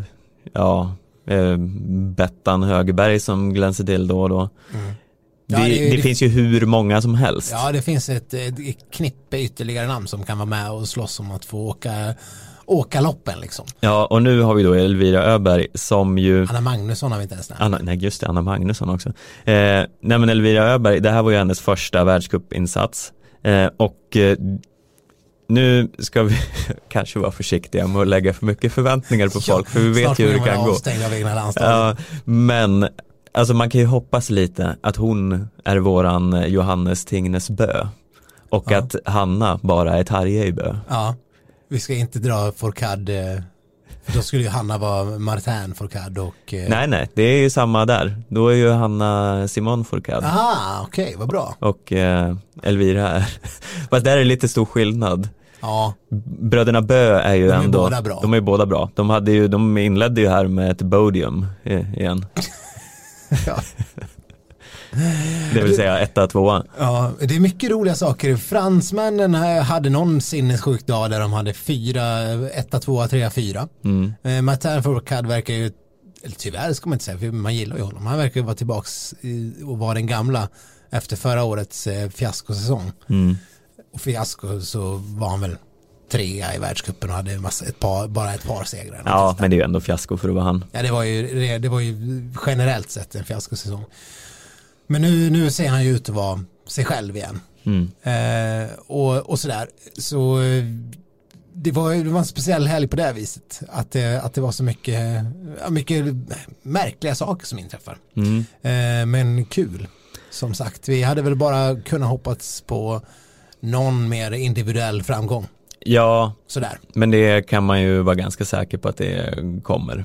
Bettan Högerberg som glänser till då och då. Mm. Ja, det finns ju hur många som helst. Ja, det finns ett knippe ytterligare namn som kan vara med och slåss om att få åka loppen liksom. Ja, och nu har vi då Elvira Öberg som ju... Anna Magnusson har vi inte ens nämnt. Nej, just det, Anna Magnusson också. Nej, men Elvira Öberg, det här var ju hennes första världscupinsats. Och nu ska vi kanske vara försiktiga med att lägga för mycket förväntningar på folk, för vi vet ju hur det kan gå. Ja, men alltså man kan ju hoppas lite att hon är våran Johannes Tingnes Bö och att Hanna bara är Tarje i Bö. Ja, vi ska inte dra Fourcade, för då skulle ju Hanna vara Martin Fourcade och... Nej, det är ju samma där. Då är ju Hanna Simon Fourcade. Aha, okej, vad bra. Och Elvira är... Fast där är lite stor skillnad. Ja. Bröderna Bö är ju ändå, båda bra. de är båda bra. De inledde ju här med ett podium igen. Ja. Det vill säga 1, 2. Ja, det är mycket roliga saker. Fransmännen hade någon sinnessjuk dag där de hade 1, 2, 3, 4. Martin Fourcade verkar ju, eller tyvärr ska man inte säga, för man gillar ju honom. Han verkar ju vara tillbaks och vara den gamla efter förra årets fiaskosäsong. Och fiasko så var han väl 3 i världscupen och hade bara ett par segrar. Ja, men det är ju ändå fiasko för att vara han. Ja, det var ju generellt sett en fiaskosäsong. Men nu ser han ju ut att vara sig själv igen. Och sådär. Så det var en speciell helg på det viset. Att det var så mycket märkliga saker som inträffar. Men kul. Som sagt, vi hade väl bara kunnat hoppats på någon mer individuell framgång. Ja, sådär. Men det kan man ju vara ganska säker på att det kommer.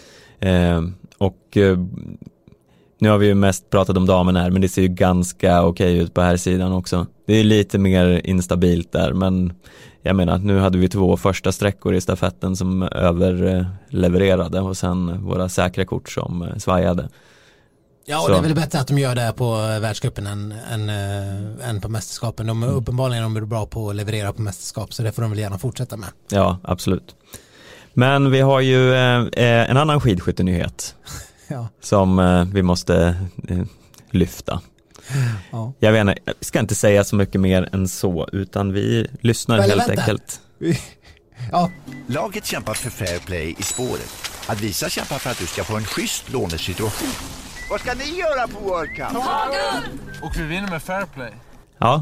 Nu har vi ju mest pratat om damen här, men det ser ju ganska okej ut på här sidan också. Det är lite mer instabilt där, men jag menar, nu hade vi 2 första sträckor i stafetten som överlevererade och sen våra säkra kort som svajade. Ja, och det är väl bättre att de gör det på världscupen än på mästerskapen. Uppenbarligen är de bra på att leverera på mästerskap, så det får de väl gärna fortsätta med. Ja, absolut. Men vi har ju en annan skidskyttenyhet. Ja. Som vi måste lyfta. Ja. Jag ska inte säga så mycket mer än så, utan vi lyssnar helt enkelt. Ja. Laget kämpar för fair play i spåret. Advisa kämpar för att du ska få en schysst lånesituation. Vad ska ni göra på World Cup? Och vi vinner med fair play. Ja.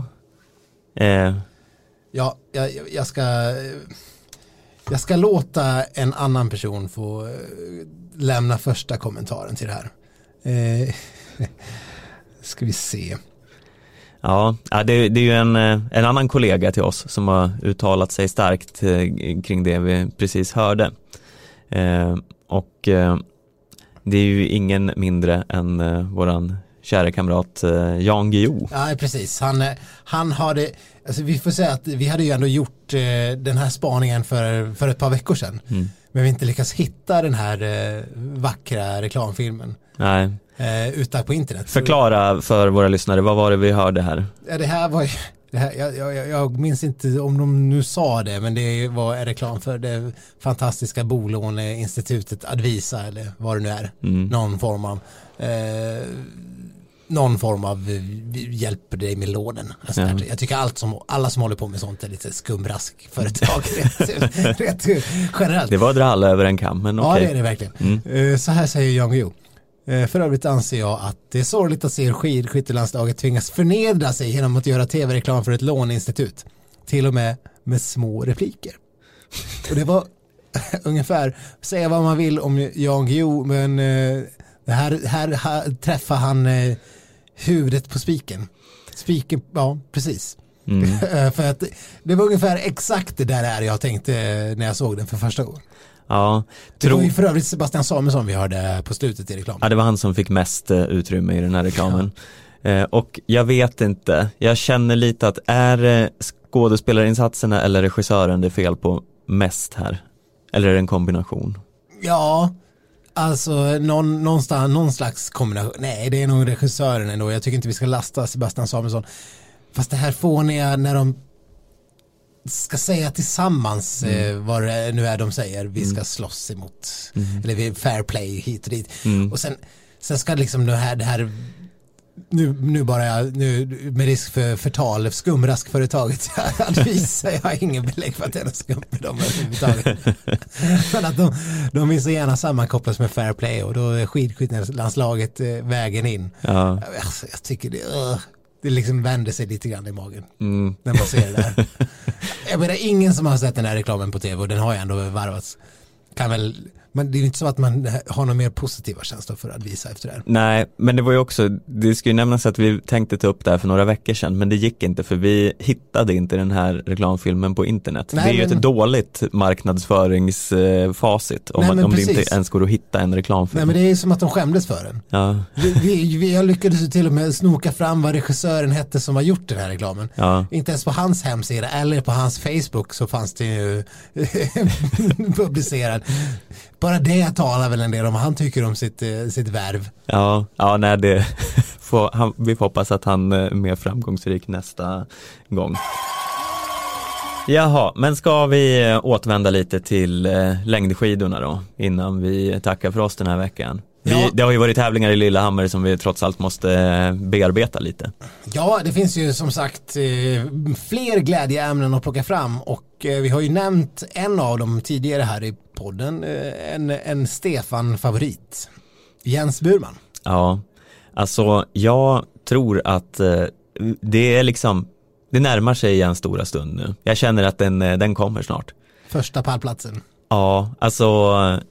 Ja, jag ska låta en annan person få lämna första kommentaren till det här. Ska vi se. Ja, det är ju en annan kollega till oss som har uttalat sig starkt kring det vi precis hörde. Och det är ju ingen mindre än våran kära kamrat Jan Guillou. Ja, precis. Han hade, alltså vi får säga att vi hade ju ändå gjort den här spaningen för ett par veckor sedan. Men vi inte lyckas hitta den här vackra reklamfilmen. Nej. Ute på internet. Förklara för våra lyssnare, vad var det vi hörde här? Ja, det här var ju, jag minns inte om de nu sa det, men det var en reklam för det fantastiska bolåneinstitutet Advisa, eller vad det nu är. Någon form av hjälper dig med lånen. Alltså jag tycker alla som håller på med sånt är lite skumraskföretag rätt generellt. Det var att dra alla över en kam, men okej. Ja, det är det verkligen. Så här säger Jan Guillou. För övrigt anser jag att det är sorgligt att se hur skidskyttelandslaget tvingas förnedra sig genom att göra tv-reklam för ett låneinstitut. Till och med små repliker. Och det var ungefär, säga vad man vill om Jan Guillou, men här träffar han huvudet på spiken. Spiken, ja, precis. För att det var ungefär exakt det där jag tänkte när jag såg den för första gången. Ja, det var ju för övrigt Sebastian Samuelsson vi hörde på slutet i reklamen. Ja, det var han som fick mest utrymme i den här reklamen. Och jag vet inte, jag känner lite att är skådespelarinsatserna eller regissören det är fel på mest här? Eller är det en kombination? Ja, alltså någon slags kombination. Nej, det är nog regissören ändå. Jag tycker inte vi ska lasta Sebastian Samuelsson. Fast det här fåniga när de ska säga tillsammans vad det nu är de säger. Vi ska slåss emot. Eller vi fair play hit och dit. Och sen ska liksom det här nu med risk för förtal skumraskföretaget att visa, jag har ingen belägg för att det är något skumt med dem överhuvudtaget. Men att de vill så gärna sammankopplas med fair play, och då är skidskyttelandslaget vägen in. Ja. Alltså, jag tycker det liksom vänder sig lite grann i magen när man ser det där. Jag menar, ingen som har sett den här reklamen på tv, och den har ju ändå varvats kan väl, men det är inte så att man har några mer positiva känslor för att visa efter det här. Nej, men det var ju också, det ska ju nämnas att vi tänkte ta upp det här för några veckor sedan, men det gick inte för vi hittade inte den här reklamfilmen på internet. Nej, det är ju men... ett dåligt marknadsföringsfacit om det inte ens går att hitta en reklamfilm. Nej, men det är som att de skämdes för den. Ja. Vi lyckades ju till och med snoka fram vad regissören hette som har gjort den här reklamen. Ja. Inte ens på hans hemsida eller på hans Facebook så fanns det ju publicerad. Bara det talar väl en del om vad han tycker om sitt värv. Ja, nej, vi får hoppas att han är mer framgångsrik nästa gång. Jaha, men ska vi återvända lite till längdskidorna då innan vi tackar för oss den här veckan? Ja. Det har ju varit tävlingar i Lillehammer som vi trots allt måste bearbeta lite. Ja, det finns ju som sagt fler glädjeämnen att plocka fram och vi har ju nämnt en av dem tidigare här i podden, en Stefan-favorit, Jens Burman. Ja, alltså jag tror att det är liksom, det närmar sig en stora stund nu. Jag känner att den kommer snart. Första pallplatsen. Ja, alltså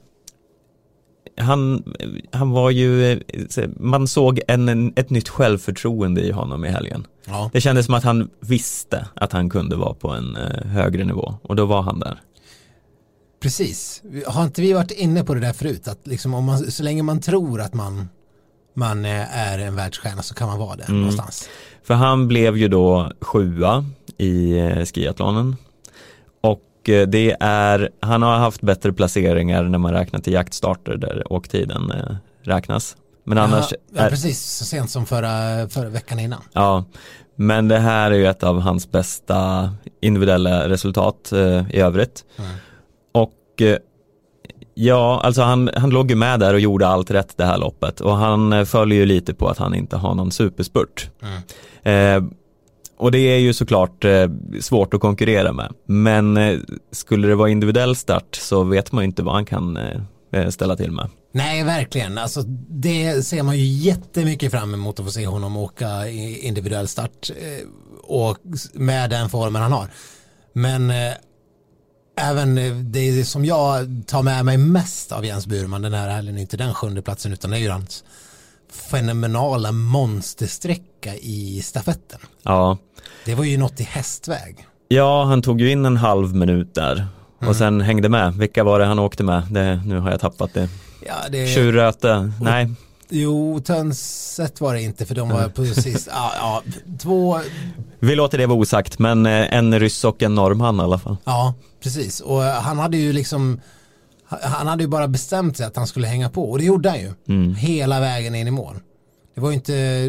han var ju, man såg ett nytt självförtroende i honom i helgen. Ja. Det kändes som att han visste att han kunde vara på en högre nivå och då var han där. Precis. Har inte vi varit inne på det där förut att liksom så länge man tror att man är en världsstjärna så kan man vara där någonstans. För han blev ju då 7:a i skiathlonen och han har haft bättre placeringar när man räknar till jaktstarter där åktiden räknas. Men annars precis, så sent som förra veckan innan. Ja, men det här är ju ett av hans bästa individuella resultat i övrigt. Och ja, alltså han låg ju med där och gjorde allt rätt det här loppet och han följer ju lite på att han inte har någon superspurt. Och det är ju såklart svårt att konkurrera med. Men skulle det vara individuell start så vet man ju inte vad han kan ställa till med. Nej, verkligen. Alltså, det ser man ju jättemycket fram emot att få se honom åka i individuell start och med den formen han har. Men även det som jag tar med mig mest av Jens Burman den här helgen är inte den 7:e platsen utan det är ju hans fenomenala monstersträcka i stafetten. Ja. Det var ju något i hästväg. Ja, han tog ju in en halv minut där och sen hängde med. Vilka var det han åkte med? Nu har jag tappat det. Ja, Tjurröte, nej. Jo, Tönset var det inte för de var precis, två. Vi låter det vara osagt, men en ryss och en norrman i alla fall. Ja, precis. Och han hade ju bara bestämt sig att han skulle hänga på och det gjorde han ju. Hela vägen in i mål. Det var ju inte,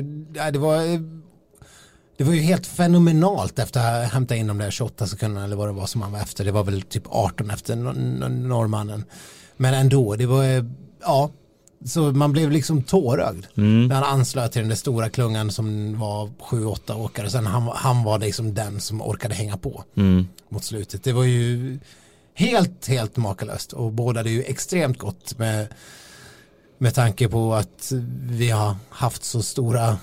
det var ju helt fenomenalt efter att hämta in de där 28 sekunderna eller vad det var som han var efter. Det var väl typ 18 efter norrmannen. Men ändå, det var ja, så man blev liksom tårögd när han anslöt till den där stora klungan som var 7-8 åkare. Sen han var liksom den som orkade hänga på mot slutet. Det var ju helt makalöst och bådade ju extremt gott med tanke på att vi har haft så stora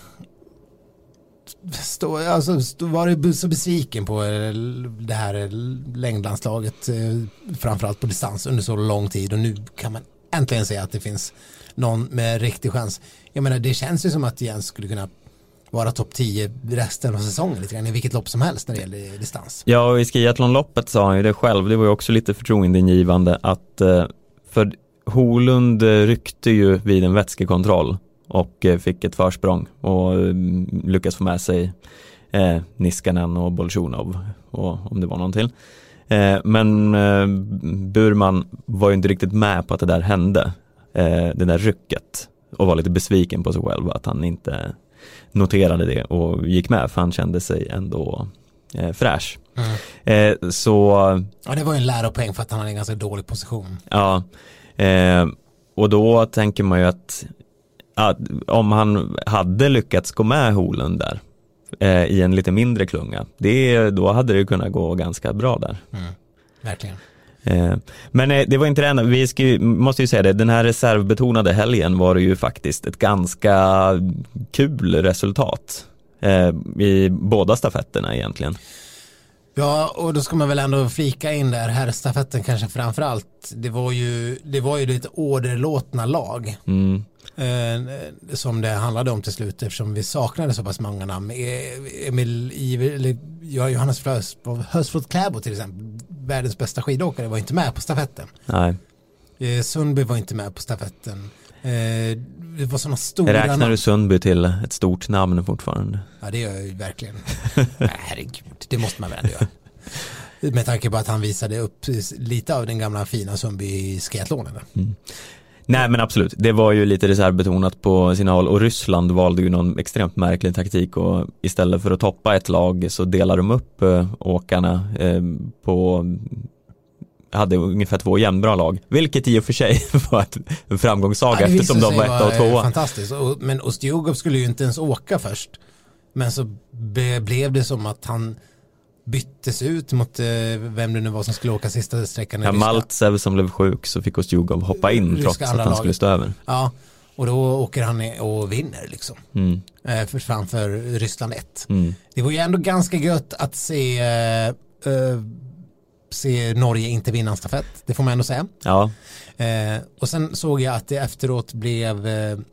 var så besviken på det här längdlandslaget framförallt på distans under så lång tid och nu kan man äntligen se att det finns någon med riktig chans. Jag menar, det känns ju som att Jens skulle kunna vara topp 10 resten av säsongen lite grann i vilket lopp som helst när det gäller distans. Ja, och i skiathlonloppet sa han ju det själv. Det var ju också lite förtroendeingivande att för Holund ryckte ju vid en vätskekontroll och fick ett försprång och lyckas få med sig Niskanen och Bolsjunov och om det var någon till. Men Burman var ju inte riktigt med på att det där hände, det där rycket, och var lite besviken på sig själv att han inte noterade det och gick med för han kände sig ändå fräsch. Ja, det var ju en läropoäng för att han hade en ganska dålig position. Ja, och då tänker man ju att om han hade lyckats gå med Holund där i en lite mindre klunga, då hade det kunnat gå ganska bra där. Verkligen. Men det var inte det enda. Vi måste ju säga det, den här reservbetonade helgen var det ju faktiskt ett ganska kul resultat i båda stafetterna egentligen. Ja, och då ska man väl ändå flika in där, herrstafetten kanske framförallt. Det var ju lite åderlåtna lag som det handlade om till slut, eftersom vi saknade så pass många namn. Johannes Hösflot Kläbo till exempel, världens bästa skidåkare, var inte med på stafetten. Nej. Sundby var inte med på stafetten. Det var sådana stora Räknar namn. du Sundby till ett stort namn fortfarande? Ja, det gör jag ju verkligen. Herregud, det måste man väl ändå göra. Med tanke på att han visade upp lite av den gamla fina Sundby i skiathlonen. Nej, men absolut. Det var ju lite reservbetonat på sina håll, och Ryssland valde ju någon extremt märklig taktik, och istället för att toppa ett lag så delar de upp åkarna hade ungefär 2 jämnbra lag, vilket i och för sig var en framgångssaga eftersom de var 1 och 2. Fantastiskt. Men Ostjugov skulle ju inte ens åka först, men så blev det som att han byttes ut mot vem det nu var som skulle åka sista sträckan. Ja, Maltsev som blev sjuk, så fick Ostjugov hoppa in trots att han skulle stå över. Ja, och då åker han och vinner liksom. Framför Ryssland 1. Det var ju ändå ganska gött att se Norge inte vinna en stafett. Det får man ändå säga. Ja. Och sen såg jag att det efteråt blev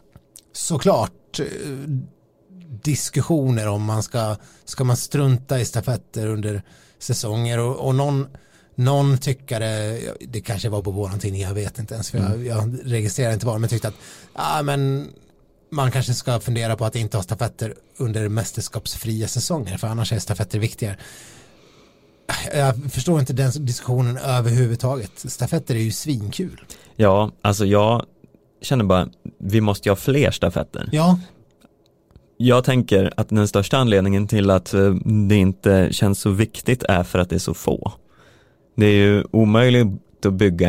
såklart diskussioner om ska man strunta i stafetter under säsonger, och någon tyckare, det kanske var på våran tidning, jag vet inte ens, för jag registrerar inte bara, men tyckte att men man kanske ska fundera på att inte ha stafetter under mästerskapsfria säsonger, för annars är stafetter viktigare. Jag förstår inte den diskussionen överhuvudtaget. Stafetter är ju svinkul. Ja, alltså jag känner bara, vi måste ju ha fler stafetter. Ja. Jag tänker att den största anledningen till att det inte känns så viktigt är för att det är så få. Det är ju omöjligt att bygga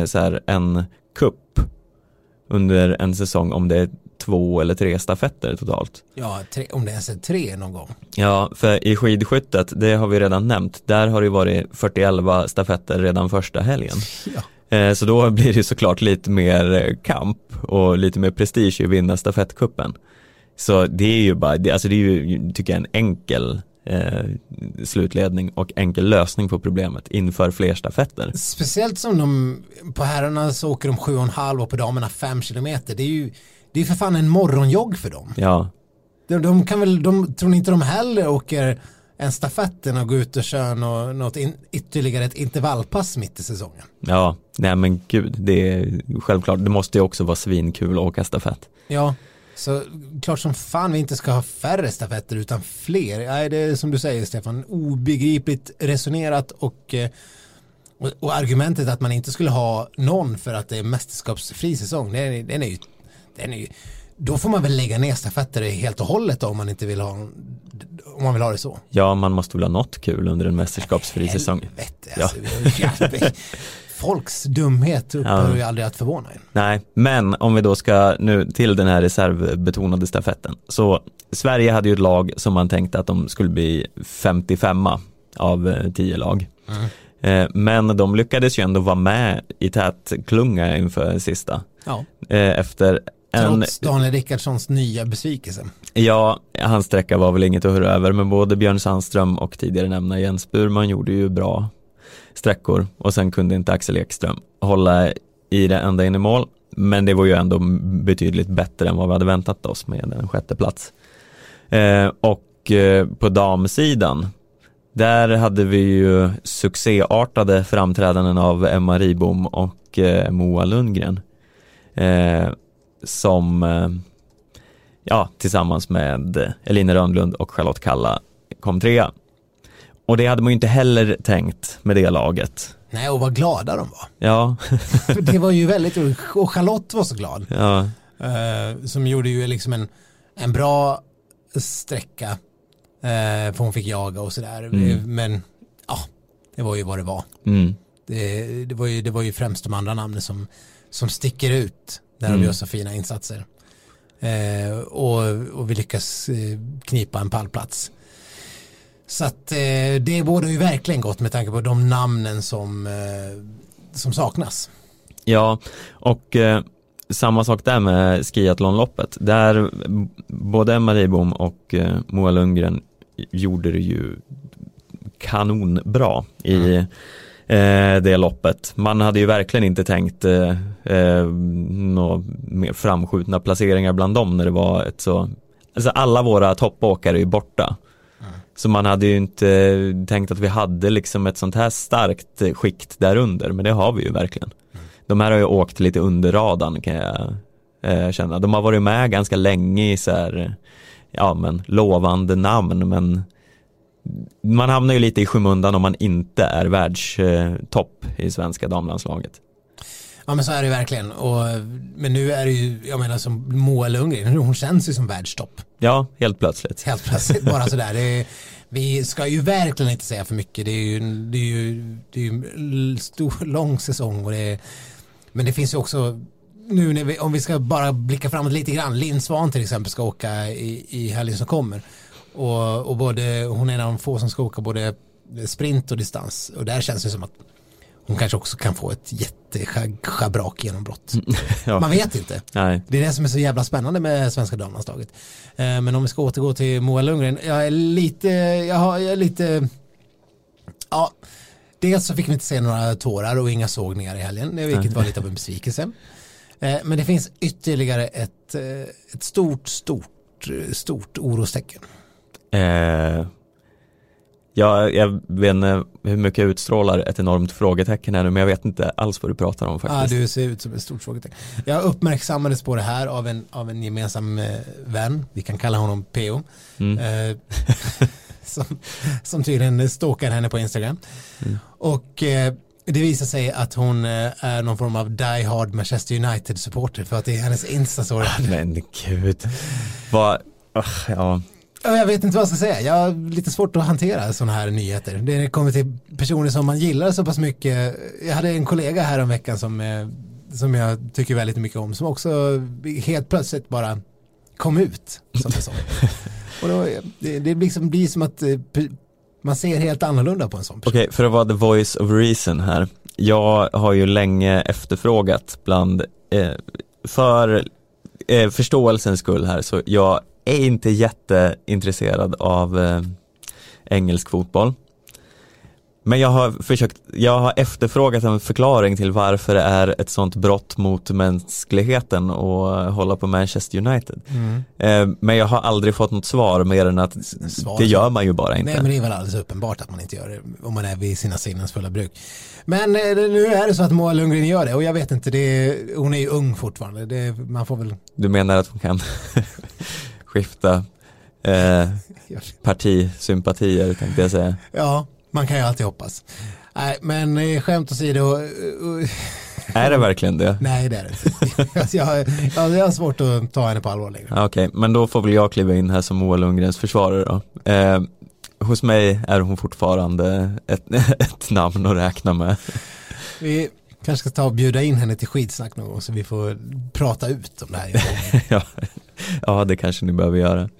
en kupp under en säsong om det är 2 eller 3 stafetter totalt. Ja, om det är 3 någon gång. Ja, för i skidskyttet, det har vi redan nämnt, där har det varit 41 stafetter redan första helgen. Ja. Så då blir det såklart lite mer kamp och lite mer prestige i att vinna stafettkuppen. Så det är ju bara, det är ju, tycker jag, en enkel slutledning och enkel lösning på problemet inför fler stafetter. Speciellt som de på herrarna så åker de 7,5 och på damerna 5 kilometer. Det är för fan en morgonjogg för dem. Ja. De tror inte de heller åker en stafetten och går ut och kör ytterligare ett intervallpass mitt i säsongen. Ja, nej men gud, det är självklart, det måste ju också vara svinkul att åka stafett. Ja. Så klart som fan vi inte ska ha färre stafetter utan fler. Nej, det är som du säger, Stefan, obegripligt resonerat, och argumentet att man inte skulle ha någon för att det är mästerskapsfri säsong, den är ju då får man väl lägga ner stafetter helt och hållet om man inte vill ha, om man vill ha det så. Ja, man måste väl ha något kul under en mästerskapsfri säsong. Alltså, ja. Folks dumhet upphör ju aldrig att förvåna en. Nej, men om vi då ska nu till den här reservbetonade stafetten. Så Sverige hade ju ett lag som man tänkte att de skulle bli 55 av 10 lag. Men de lyckades ju ändå vara med i tät klunga inför sista. Ja. Efter trots Daniel Rickardssons nya besvikelse. Ja, hans sträcka var väl inget att höra över, men både Björn Sandström och tidigare nämnda Jens Burman gjorde ju bra sträckor, och sen kunde inte Axel Ekström hålla i det ända in i mål, men det var ju ändå betydligt bättre än vad vi hade väntat oss med en 6:e plats. Och på damsidan, där hade vi ju succéartade framträdanden av Emma Ribom och Moa Lundgren som tillsammans med Elina Rönnlund och Charlotte Kalla kom 3. Och det hade man ju inte heller tänkt med det laget. Nej, och vad glada de var. Ja. Det var ju väldigt roligt. Och Charlotte var så glad. Ja. Som gjorde ju liksom en bra sträcka. För hon fick jaga och sådär. Men det var ju vad det var. Det var ju främst de andra namnen som sticker ut när de gör så fina insatser. Och vi lyckas knipa en pallplats. Så att det borde ju verkligen gott med tanke på de namnen som saknas. Ja, och samma sak där med skiathlonloppet. Där både Marie Bom och Moa Lundgren gjorde det ju kanonbra i det loppet. Man hade ju verkligen inte tänkt några mer framskjutna placeringar bland dem när det var ett så... Alltså alla våra toppåkare är ju borta. Så man hade ju inte tänkt att vi hade liksom ett sånt här starkt skikt där under, men det har vi ju verkligen. De här har ju åkt lite under radarn, kan jag känna. De har varit med ganska länge i så här, ja men lovande namn, men man hamnar ju lite i skymundan om man inte är världstopp i svenska damlandslaget. Ja, men så är det verkligen. Men nu är det ju, jag menar, som Moa Lundgren, hon känns ju som världstopp. Ja, helt plötsligt. Helt plötsligt, bara sådär. Vi ska ju verkligen inte säga för mycket. Det är ju en lång säsong. Men det finns ju också, nu om vi ska bara blicka framåt lite grann. Linn Svan till exempel ska åka i helgen som kommer. Och hon är en av de få som ska åka både sprint och distans. Och där känns det som att hon kanske också kan få ett jättechabrak genombrott. Ja. Man vet inte. Nej. Det är det som är så jävla spännande med svenska damlandslaget. Men om vi ska återgå till Moa Lundgren. Jag är lite ja, dels så fick vi inte se några tårar och inga sågningar i helgen, vilket var lite av en besvikelse. Men det finns ytterligare ett stort orostecken. Jag vet inte hur mycket jag utstrålar ett enormt frågetecken här nu, men jag vet inte alls vad du pratar om faktiskt. Ja, du ser ut som ett stort frågetecken. Jag uppmärksammades på det här av en gemensam vän. Vi kan kalla honom P.O. Som tydligen stalkar henne på Instagram. Och det visar sig att hon är någon form av die hard Manchester United-supporter, för att det är hennes Insta-story. Men gud. Ja. Jag vet inte vad jag ska säga. Jag har lite svårt att hantera sådana här nyheter. Det kommer till personer som man gillar så pass mycket. Jag hade en kollega här om veckan som jag tycker väldigt mycket om, som också helt plötsligt bara kom ut, som det sa. Och då, det liksom blir som att man ser helt annorlunda på en sån person. Okej, för att vara the voice of reason här. Jag har ju länge efterfrågat bland för förståelsens skull här, så jag är inte jätteintresserad av engelsk fotboll. Men jag har efterfrågat en förklaring till varför det är ett sånt brott mot mänskligheten att hålla på Manchester United. Men jag har aldrig fått något svar mer än att det gör man ju bara inte. Nej, men det är väl alldeles uppenbart att man inte gör det om man är vid sina sinnens fulla bruk. Men nu är det så att Moa Lundgren gör det, och jag vet inte, hon är ju ung fortfarande. Man får väl... Du menar att hon kan skifta partisympatier, tänkte jag säga. Ja, man kan ju alltid hoppas. Nej, men skämt åsido. Är det verkligen det? Nej, det är det inte. Jag har svårt att ta henne på allvar längre. Okej, men då får väl jag kliva in här som Moa Lundgrens försvarare då. Hos mig är hon fortfarande ett namn att räkna med. Vi kanske ska ta och bjuda in henne till skidsnack någon gång, så vi får prata ut om det här. Ja, det kanske ni behöver göra.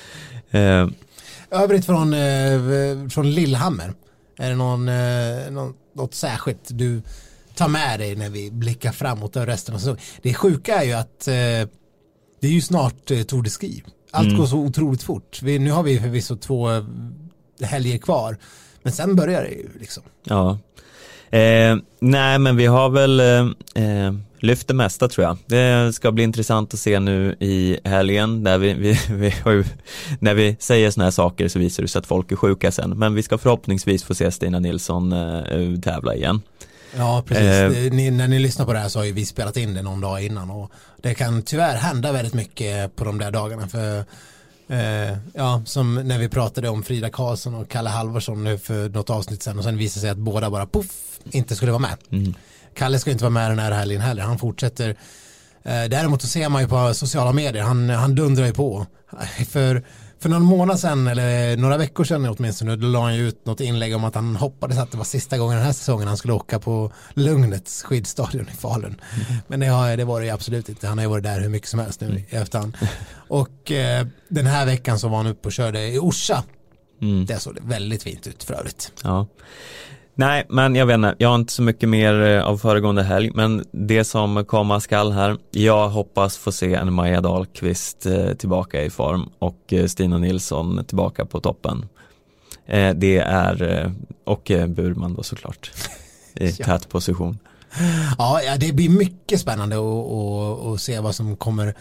Övrigt från Lillehammer, är det något särskilt du tar med dig när vi blickar framåt och resten av säsongen? Det sjuka är ju att det är ju snart Tour de Ski. Allt går så otroligt fort. Nu har vi förvisso 2 helger kvar, men sen börjar det ju liksom. Ja. Nej, men vi har väl lyft det mesta, tror jag. Det ska bli intressant att se nu i helgen, där vi har ju, när vi säger såna här saker så visar det sig att folk är sjuka sen, men vi ska förhoppningsvis få se Stina Nilsson tävla igen. Ja, precis. När ni lyssnar på det här så har ju vi spelat in det någon dag innan, och det kan tyvärr hända väldigt mycket på de där dagarna, för som när vi pratade om Frida Karlsson och Kalle Halvarsson nu för något avsnitt sen, och sen visade sig att båda bara inte skulle vara med. Kalle ska inte vara med den här helgen heller, han fortsätter. Däremot så ser man ju på sociala medier, han dundrar ju på. För någon månad sedan, eller några veckor sedan åtminstone, då la han ju ut något inlägg om att han hoppades att det var sista gången den här säsongen han skulle åka på Lugnets skidstadion i Falun. Men det var det ju absolut inte. Han har ju varit där hur mycket som helst nu i efterhand. Och den här veckan så var han uppe och körde i Orsa. Det såg väldigt fint ut för övrigt. Ja. Nej, men jag vet inte, jag har inte så mycket mer av föregående helg, men det som komma skall här, jag hoppas få se en Maja Dahlqvist tillbaka i form och Stina Nilsson tillbaka på toppen. Det är och Burman då såklart i tät position. Ja, det blir mycket spännande att se vad som kommer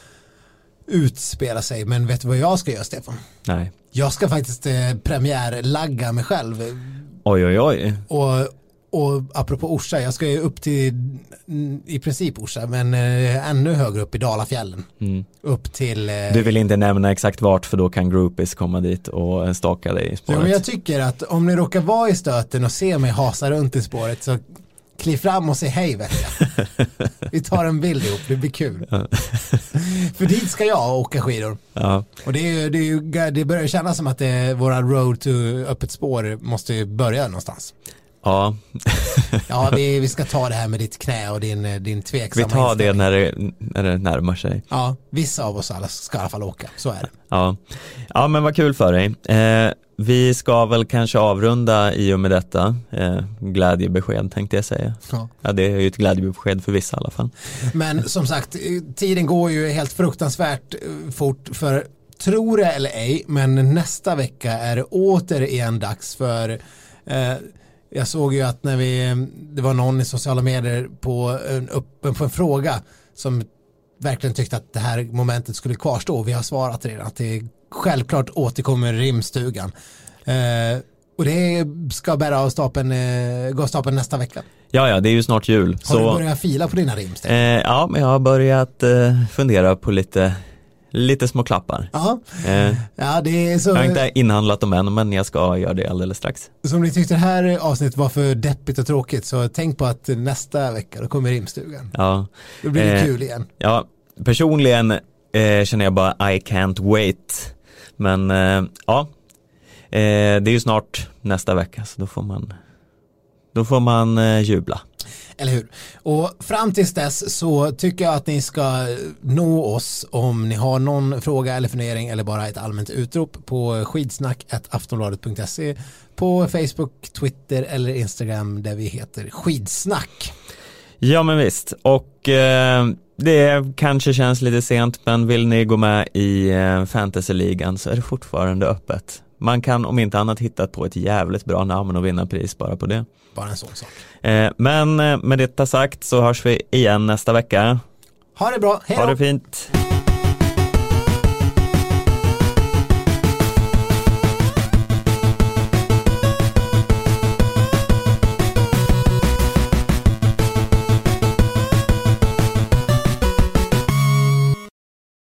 utspela sig. Men vet du vad jag ska göra, Stefan? Nej. Jag ska faktiskt premiärlagga mig själv. Oj. Och apropå Orsa, jag ska ju upp till i princip Orsa, men ännu högre upp i Dalafjällen. Upp till... Du vill inte nämna exakt vart, för då kan groupies komma dit och staka dig i spåret. Ja, men jag tycker att om ni råkar vara i stöten och se mig hasa runt i spåret, så kliv fram och säg hej, vet jag. Vi tar en bild ihop, det blir kul. Ja. För dit ska jag åka skidor. Ja. Och det börjar kännas som att våra road to öppet spår måste börja någonstans. Ja. Ja, vi ska ta det här med ditt knä och din tveksamma Vi tar det när det närmar sig. Ja, vissa av oss alla ska i alla fall åka, så är det. Ja, men vad kul för dig. Vi ska väl kanske avrunda i och med detta glädjebesked, tänkte jag säga. Ja, det är ju ett glädjebesked för vissa i alla fall. Men som sagt, tiden går ju helt fruktansvärt fort, för tror det eller ej, men nästa vecka är det återigen dags för... Jag såg ju att det var någon i sociala medier på en fråga som verkligen tyckte att det här momentet skulle kvarstå, och vi har svarat redan att det självklart återkommer rimstugan. Och det ska bära av gå av stapeln nästa vecka. Ja, det är ju snart jul. Har du börjat fila på dina rimsteg? Ja, men jag har börjat fundera på lite små klappar. Ja, det är så... Jag har inte inhandlat dem än, men jag ska göra det alldeles strax. Så om ni tyckte det här avsnittet var för deppigt och tråkigt, så tänk på att nästa vecka då kommer rimstugan. Ja. Då blir det kul igen. Ja, personligen känner jag bara I can't wait. Men det är ju snart nästa vecka, så då får man jubla. Eller hur? Och fram tills dess så tycker jag att ni ska nå oss om ni har någon fråga eller fundering eller bara ett allmänt utrop på skidsnack@aftonbladet.se, på Facebook, Twitter eller Instagram där vi heter Skidsnack. Ja, men visst. Och det kanske känns lite sent, men vill ni gå med i fantasyligan så är det fortfarande öppet. Man kan om inte annat hitta på ett jävligt bra namn och vinna pris bara på det. Bara en sån sak. Men med detta sagt så hörs vi igen nästa vecka. Ha det bra, hej då! Ha det fint!